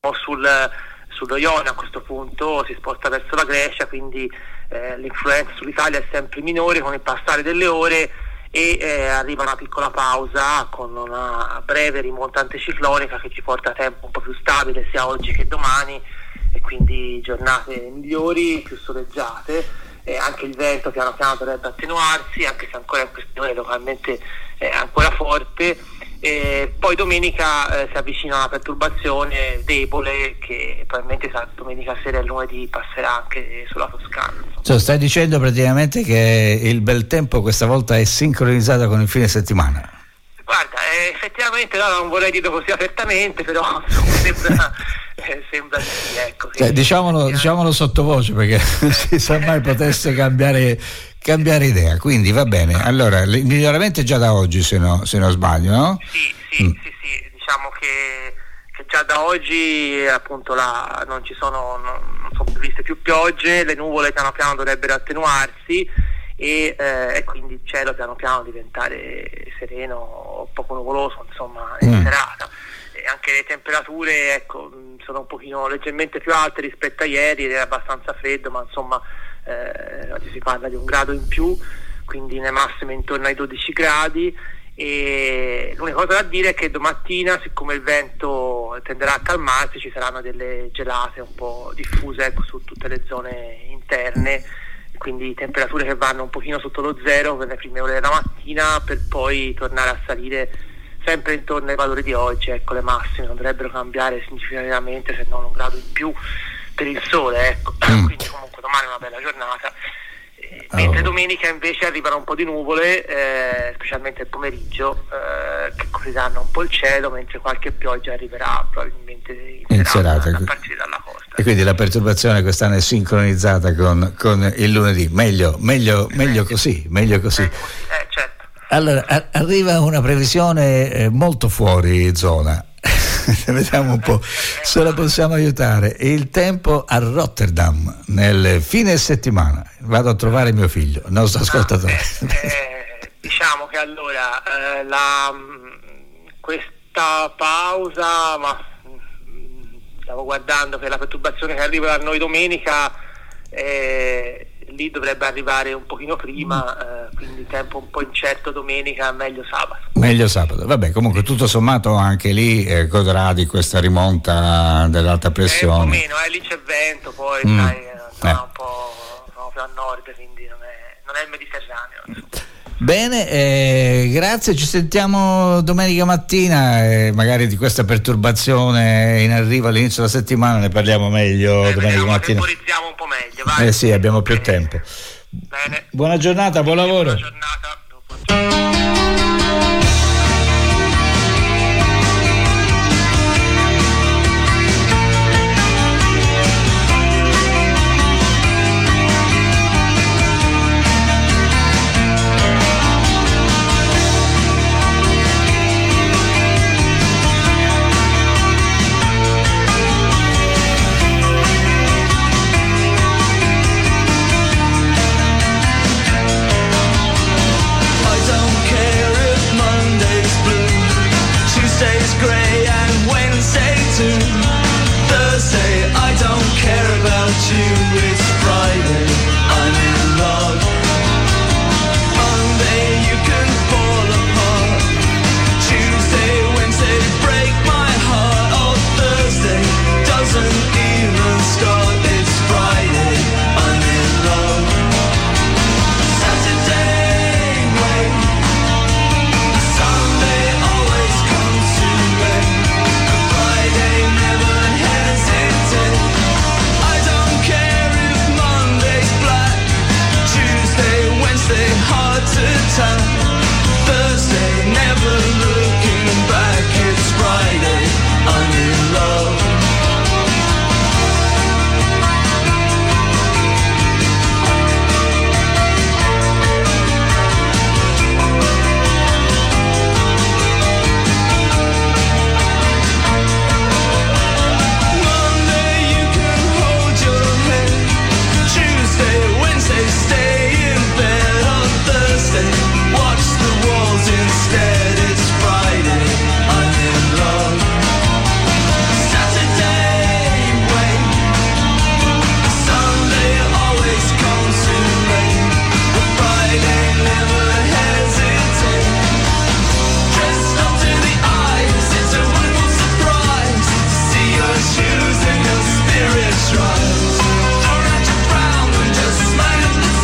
sullo Ionio, a questo punto si sposta verso la Grecia, quindi l'influenza sull'Italia è sempre minore con il passare delle ore e arriva una piccola pausa con una breve rimonta anticiclonica che ci porta a tempo un po' più stabile sia oggi che domani e quindi giornate migliori, più soleggiate. Anche il vento piano piano dovrebbe attenuarsi, anche se ancora in questione localmente è ancora forte. Poi domenica si avvicina una perturbazione debole che probabilmente domenica sera e lunedì passerà anche sulla Toscana. Cioè, stai dicendo praticamente che il bel tempo questa volta è sincronizzato con il fine settimana? Guarda, effettivamente non vorrei dirlo così apertamente, però sembra sì, ecco. Sì. Cioè, diciamolo sottovoce perché si sa mai potesse cambiare idea, quindi va bene. Allora, il miglioramento è già da oggi se non sbaglio, no? Sì, diciamo che già da oggi appunto non sono previste più piogge, le nuvole piano piano dovrebbero attenuarsi e quindi il cielo piano piano diventare sereno, poco nuvoloso, insomma, in serata. E anche le temperature, ecco, sono un pochino leggermente più alte rispetto a ieri, ed è abbastanza freddo, ma insomma oggi si parla di 1 grado in più, quindi le massime intorno ai 12 gradi. E l'unica cosa da dire è che domattina, siccome il vento tenderà a calmarsi, ci saranno delle gelate un po' diffuse, ecco, su tutte le zone interne, quindi temperature che vanno un pochino sotto lo zero per le prime ore della mattina, per poi tornare a salire sempre intorno ai valori di oggi. Ecco, le massime non dovrebbero cambiare significativamente, se non 1 grado in più per il sole, ecco. Quindi comunque domani è una bella giornata. Mentre domenica invece arrivano un po' di nuvole, specialmente il pomeriggio, che copriranno un po' il cielo, mentre qualche pioggia arriverà probabilmente in serata a partire dalla costa. E quindi la perturbazione quest'anno è sincronizzata con il lunedì. Meglio così. Certo. Allora, arriva una previsione molto fuori zona. Vediamo un po' se la possiamo aiutare. Il tempo a Rotterdam nel fine settimana. Vado a trovare mio figlio, il nostro ascoltatore. Diciamo che allora questa pausa, ma stavo guardando che la perturbazione che arriva da noi domenica lì dovrebbe arrivare un pochino prima, quindi tempo un po' incerto domenica, meglio sabato. Vabbè, comunque tutto sommato anche lì godrà di questa rimonta dell'alta pressione. Un po' meno, lì c'è vento, poi sai, un po' più a nord, quindi non è il Mediterraneo. Bene, grazie, ci sentiamo domenica mattina, magari di questa perturbazione in arrivo all'inizio della settimana ne parliamo meglio domenica mattina. Temporizziamo un po' meglio, vai. Sì, abbiamo più tempo. Bene. Buona giornata, buon lavoro. Buona giornata. Wednesday hard to tell, Thursday never looking back, it's Friday, I'm in love. Stay in bed on Thursday, watch the walls instead, it's Friday, I'm in love. Saturday, wait, Sunday always comes too late, but Friday never hesitate. Dressed up to the eyes, it's a wonderful surprise to see your shoes and your spirits rise. Throw out your frown and just smile.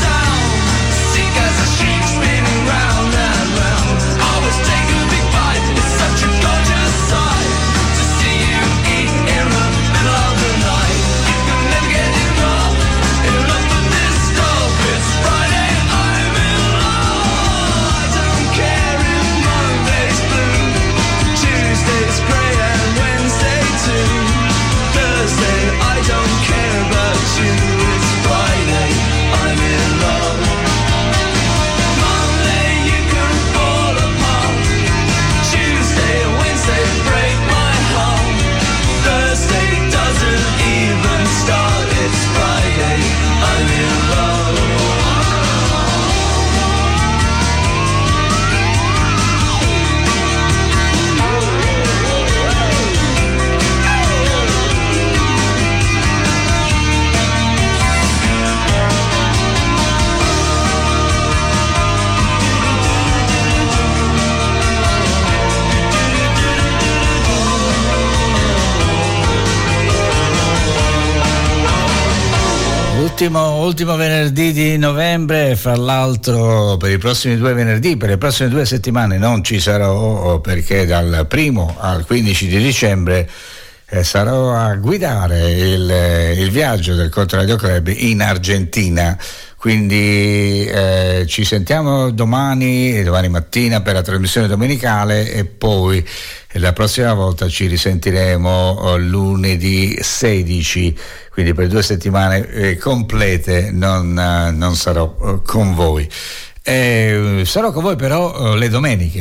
Round and round, always take a big bite. It's such a gorgeous sight to see you eat in the middle of the night. You can never get enough of this stuff. It's Friday, I'm in love. I don't care if Monday's blue, Tuesday's grey and Wednesday too. Thursday, I don't care about you. It's Friday, I'm in love. Ultimo venerdì di novembre, fra l'altro per i prossimi 2 venerdì, per le prossime 2 settimane non ci sarò, perché dal 1 al 15 di dicembre sarò a guidare il viaggio del Controradio Club in Argentina. Quindi ci sentiamo domani mattina per la trasmissione domenicale e poi la prossima volta ci risentiremo lunedì 16, quindi per 2 settimane complete non sarò con voi. Sarò con voi però le domeniche,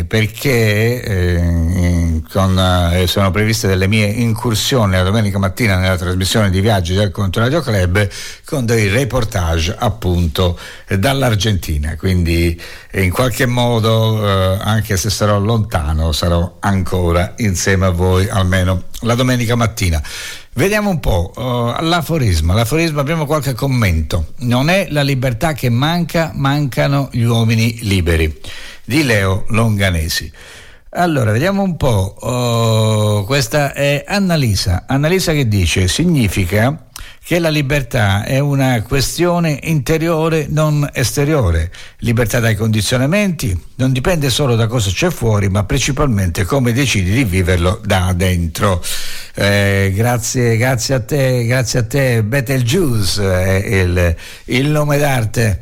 perché sono previste delle mie incursioni la domenica mattina nella trasmissione di viaggi del Controradio Club con dei reportage appunto dall'Argentina, quindi in qualche modo anche se sarò lontano sarò ancora insieme a voi almeno la domenica mattina. Vediamo un po', l'aforisma, abbiamo qualche commento. Non è la libertà che mancano gli uomini liberi, di Leo Longanesi. Allora, vediamo un po', questa è Annalisa che dice: significa che la libertà è una questione interiore, non esteriore. Libertà dai condizionamenti non dipende solo da cosa c'è fuori, ma principalmente come decidi di viverlo da dentro. Grazie a te Betelgeuse è il nome d'arte.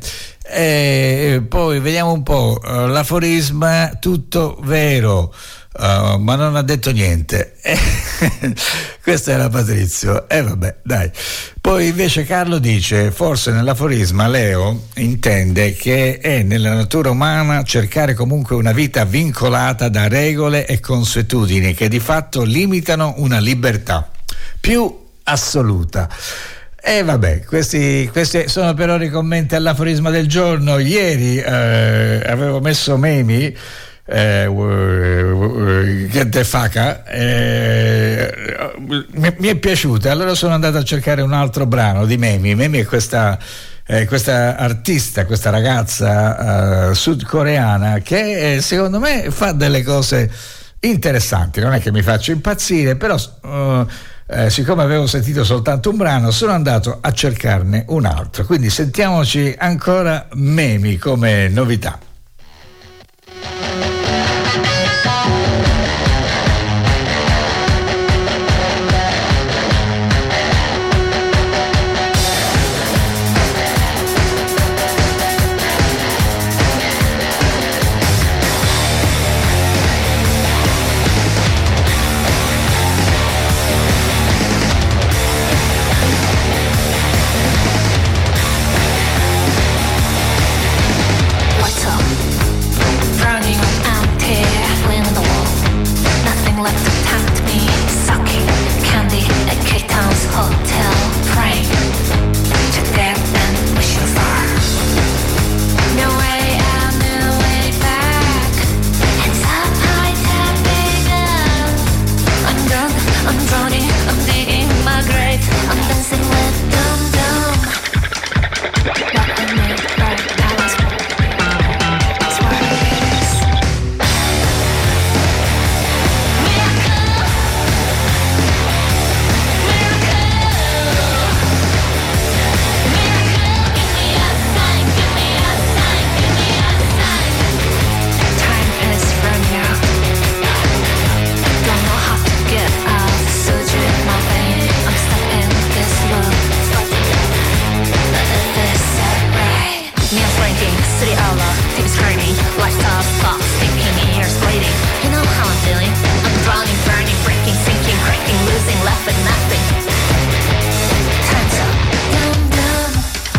Poi vediamo un po' l'aforisma, tutto vero, ma non ha detto niente. Questa era Patrizio, vabbè, dai. Poi invece Carlo dice: forse nell'aforisma Leo intende che è nella natura umana cercare comunque una vita vincolata da regole e consuetudini che di fatto limitano una libertà più assoluta. E vabbè, questi sono però i commenti all'aforisma del giorno. Ieri avevo messo memi, che te faca, mi è piaciuta, allora sono andato a cercare un altro brano di Memi. Memi è questa artista, questa ragazza sudcoreana che secondo me fa delle cose interessanti. Non è che mi faccio impazzire, però siccome avevo sentito soltanto un brano sono andato a cercarne un altro, quindi sentiamoci ancora Memi come novità. for nothing. Time's up. Dum dum.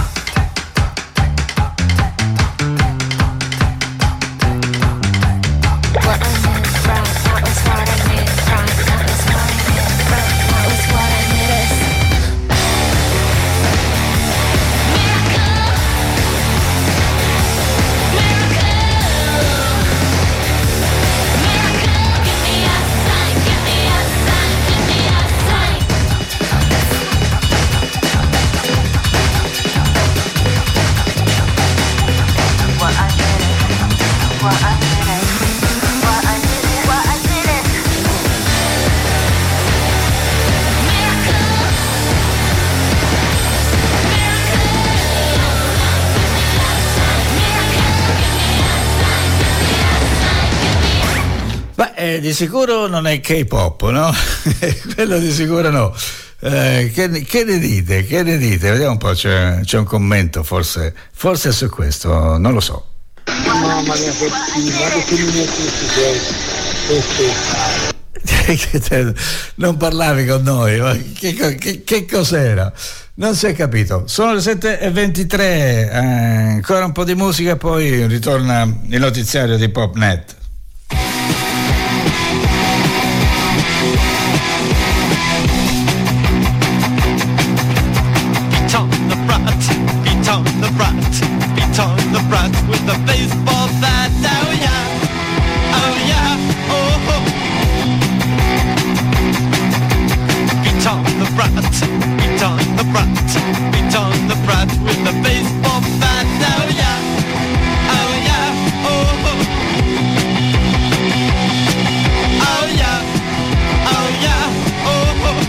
What I need right now is what I need right now is what I need right now is what I need is miracle, give me a sign, give me a sign, give me a sign. What I need is what I need. Beh, di sicuro non è K-pop, no? Quello di sicuro no. Che ne dite? Che ne dite? Vediamo un po', c'è un commento, forse su questo, non lo so. Mamma mia, guarda che mi sei. Non parlavi con noi, ma che cos'era? Non si è capito. Sono le 7:23, ancora un po' di musica, poi ritorna il notiziario di Popnet. On the brat with the baseball bat. Oh yeah, oh yeah, oh. Beat on the brat, beat on the brat, beat on the brat with the baseball bat. Oh yeah, oh yeah, oh. Oh yeah, oh yeah, oh.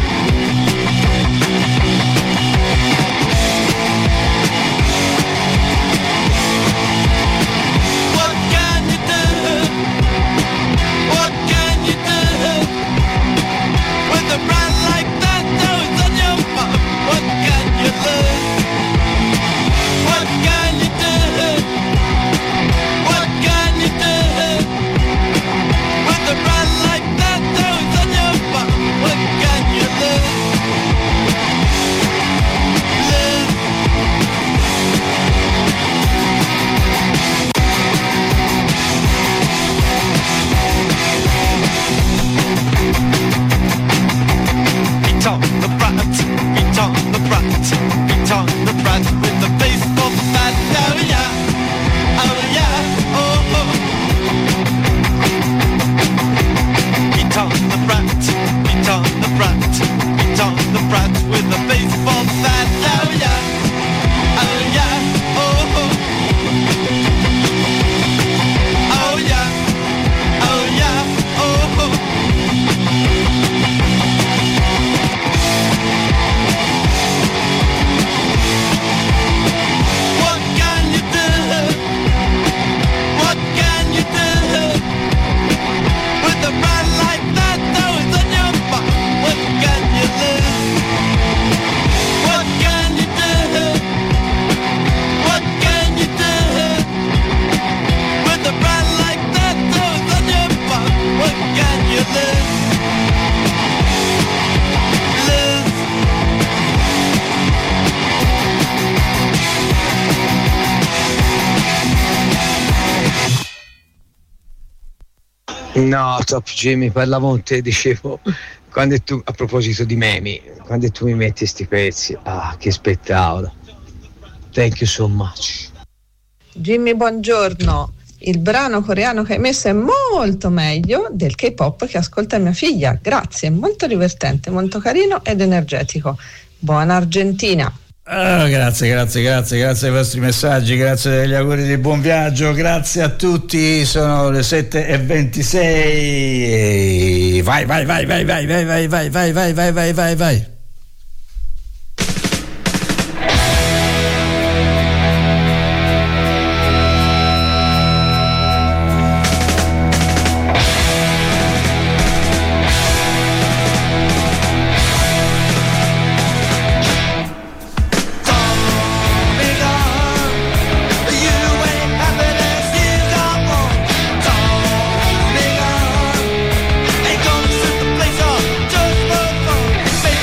No, Top Jimmy, parlavo con te, dicevo, quando tu, a proposito di memi, quando tu mi metti sti pezzi, che spettacolo. Thank you so much. Jimmy, buongiorno. Il brano coreano che hai messo è molto meglio del K-pop che ascolta mia figlia. Grazie, molto divertente, molto carino ed energetico. Buona Argentina. Grazie ai vostri messaggi, grazie degli auguri di buon viaggio, grazie a tutti. Sono le 7:26. Vai. Face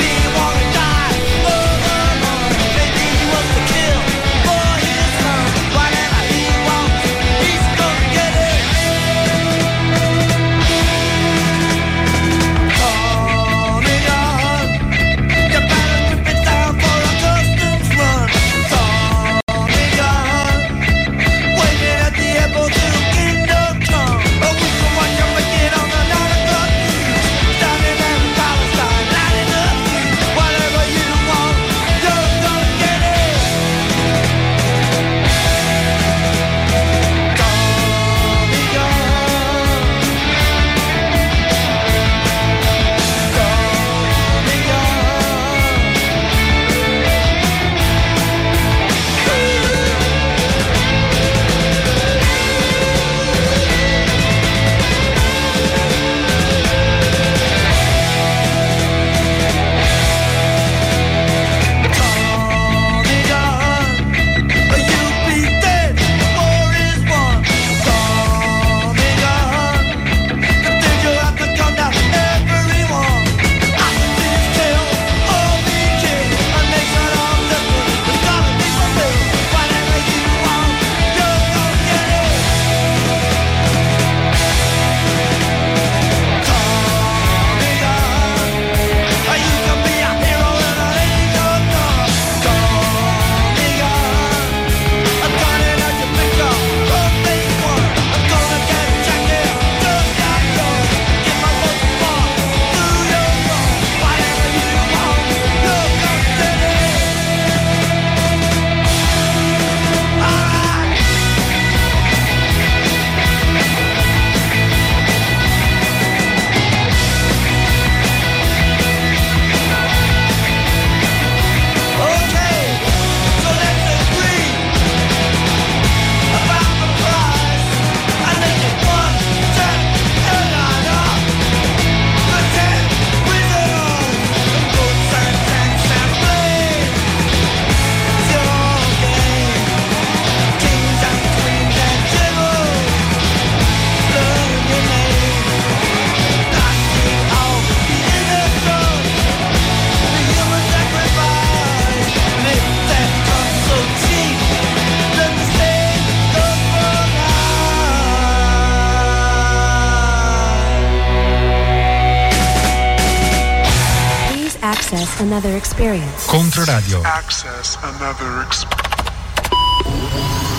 Access another experience. Controradio. Access another experience.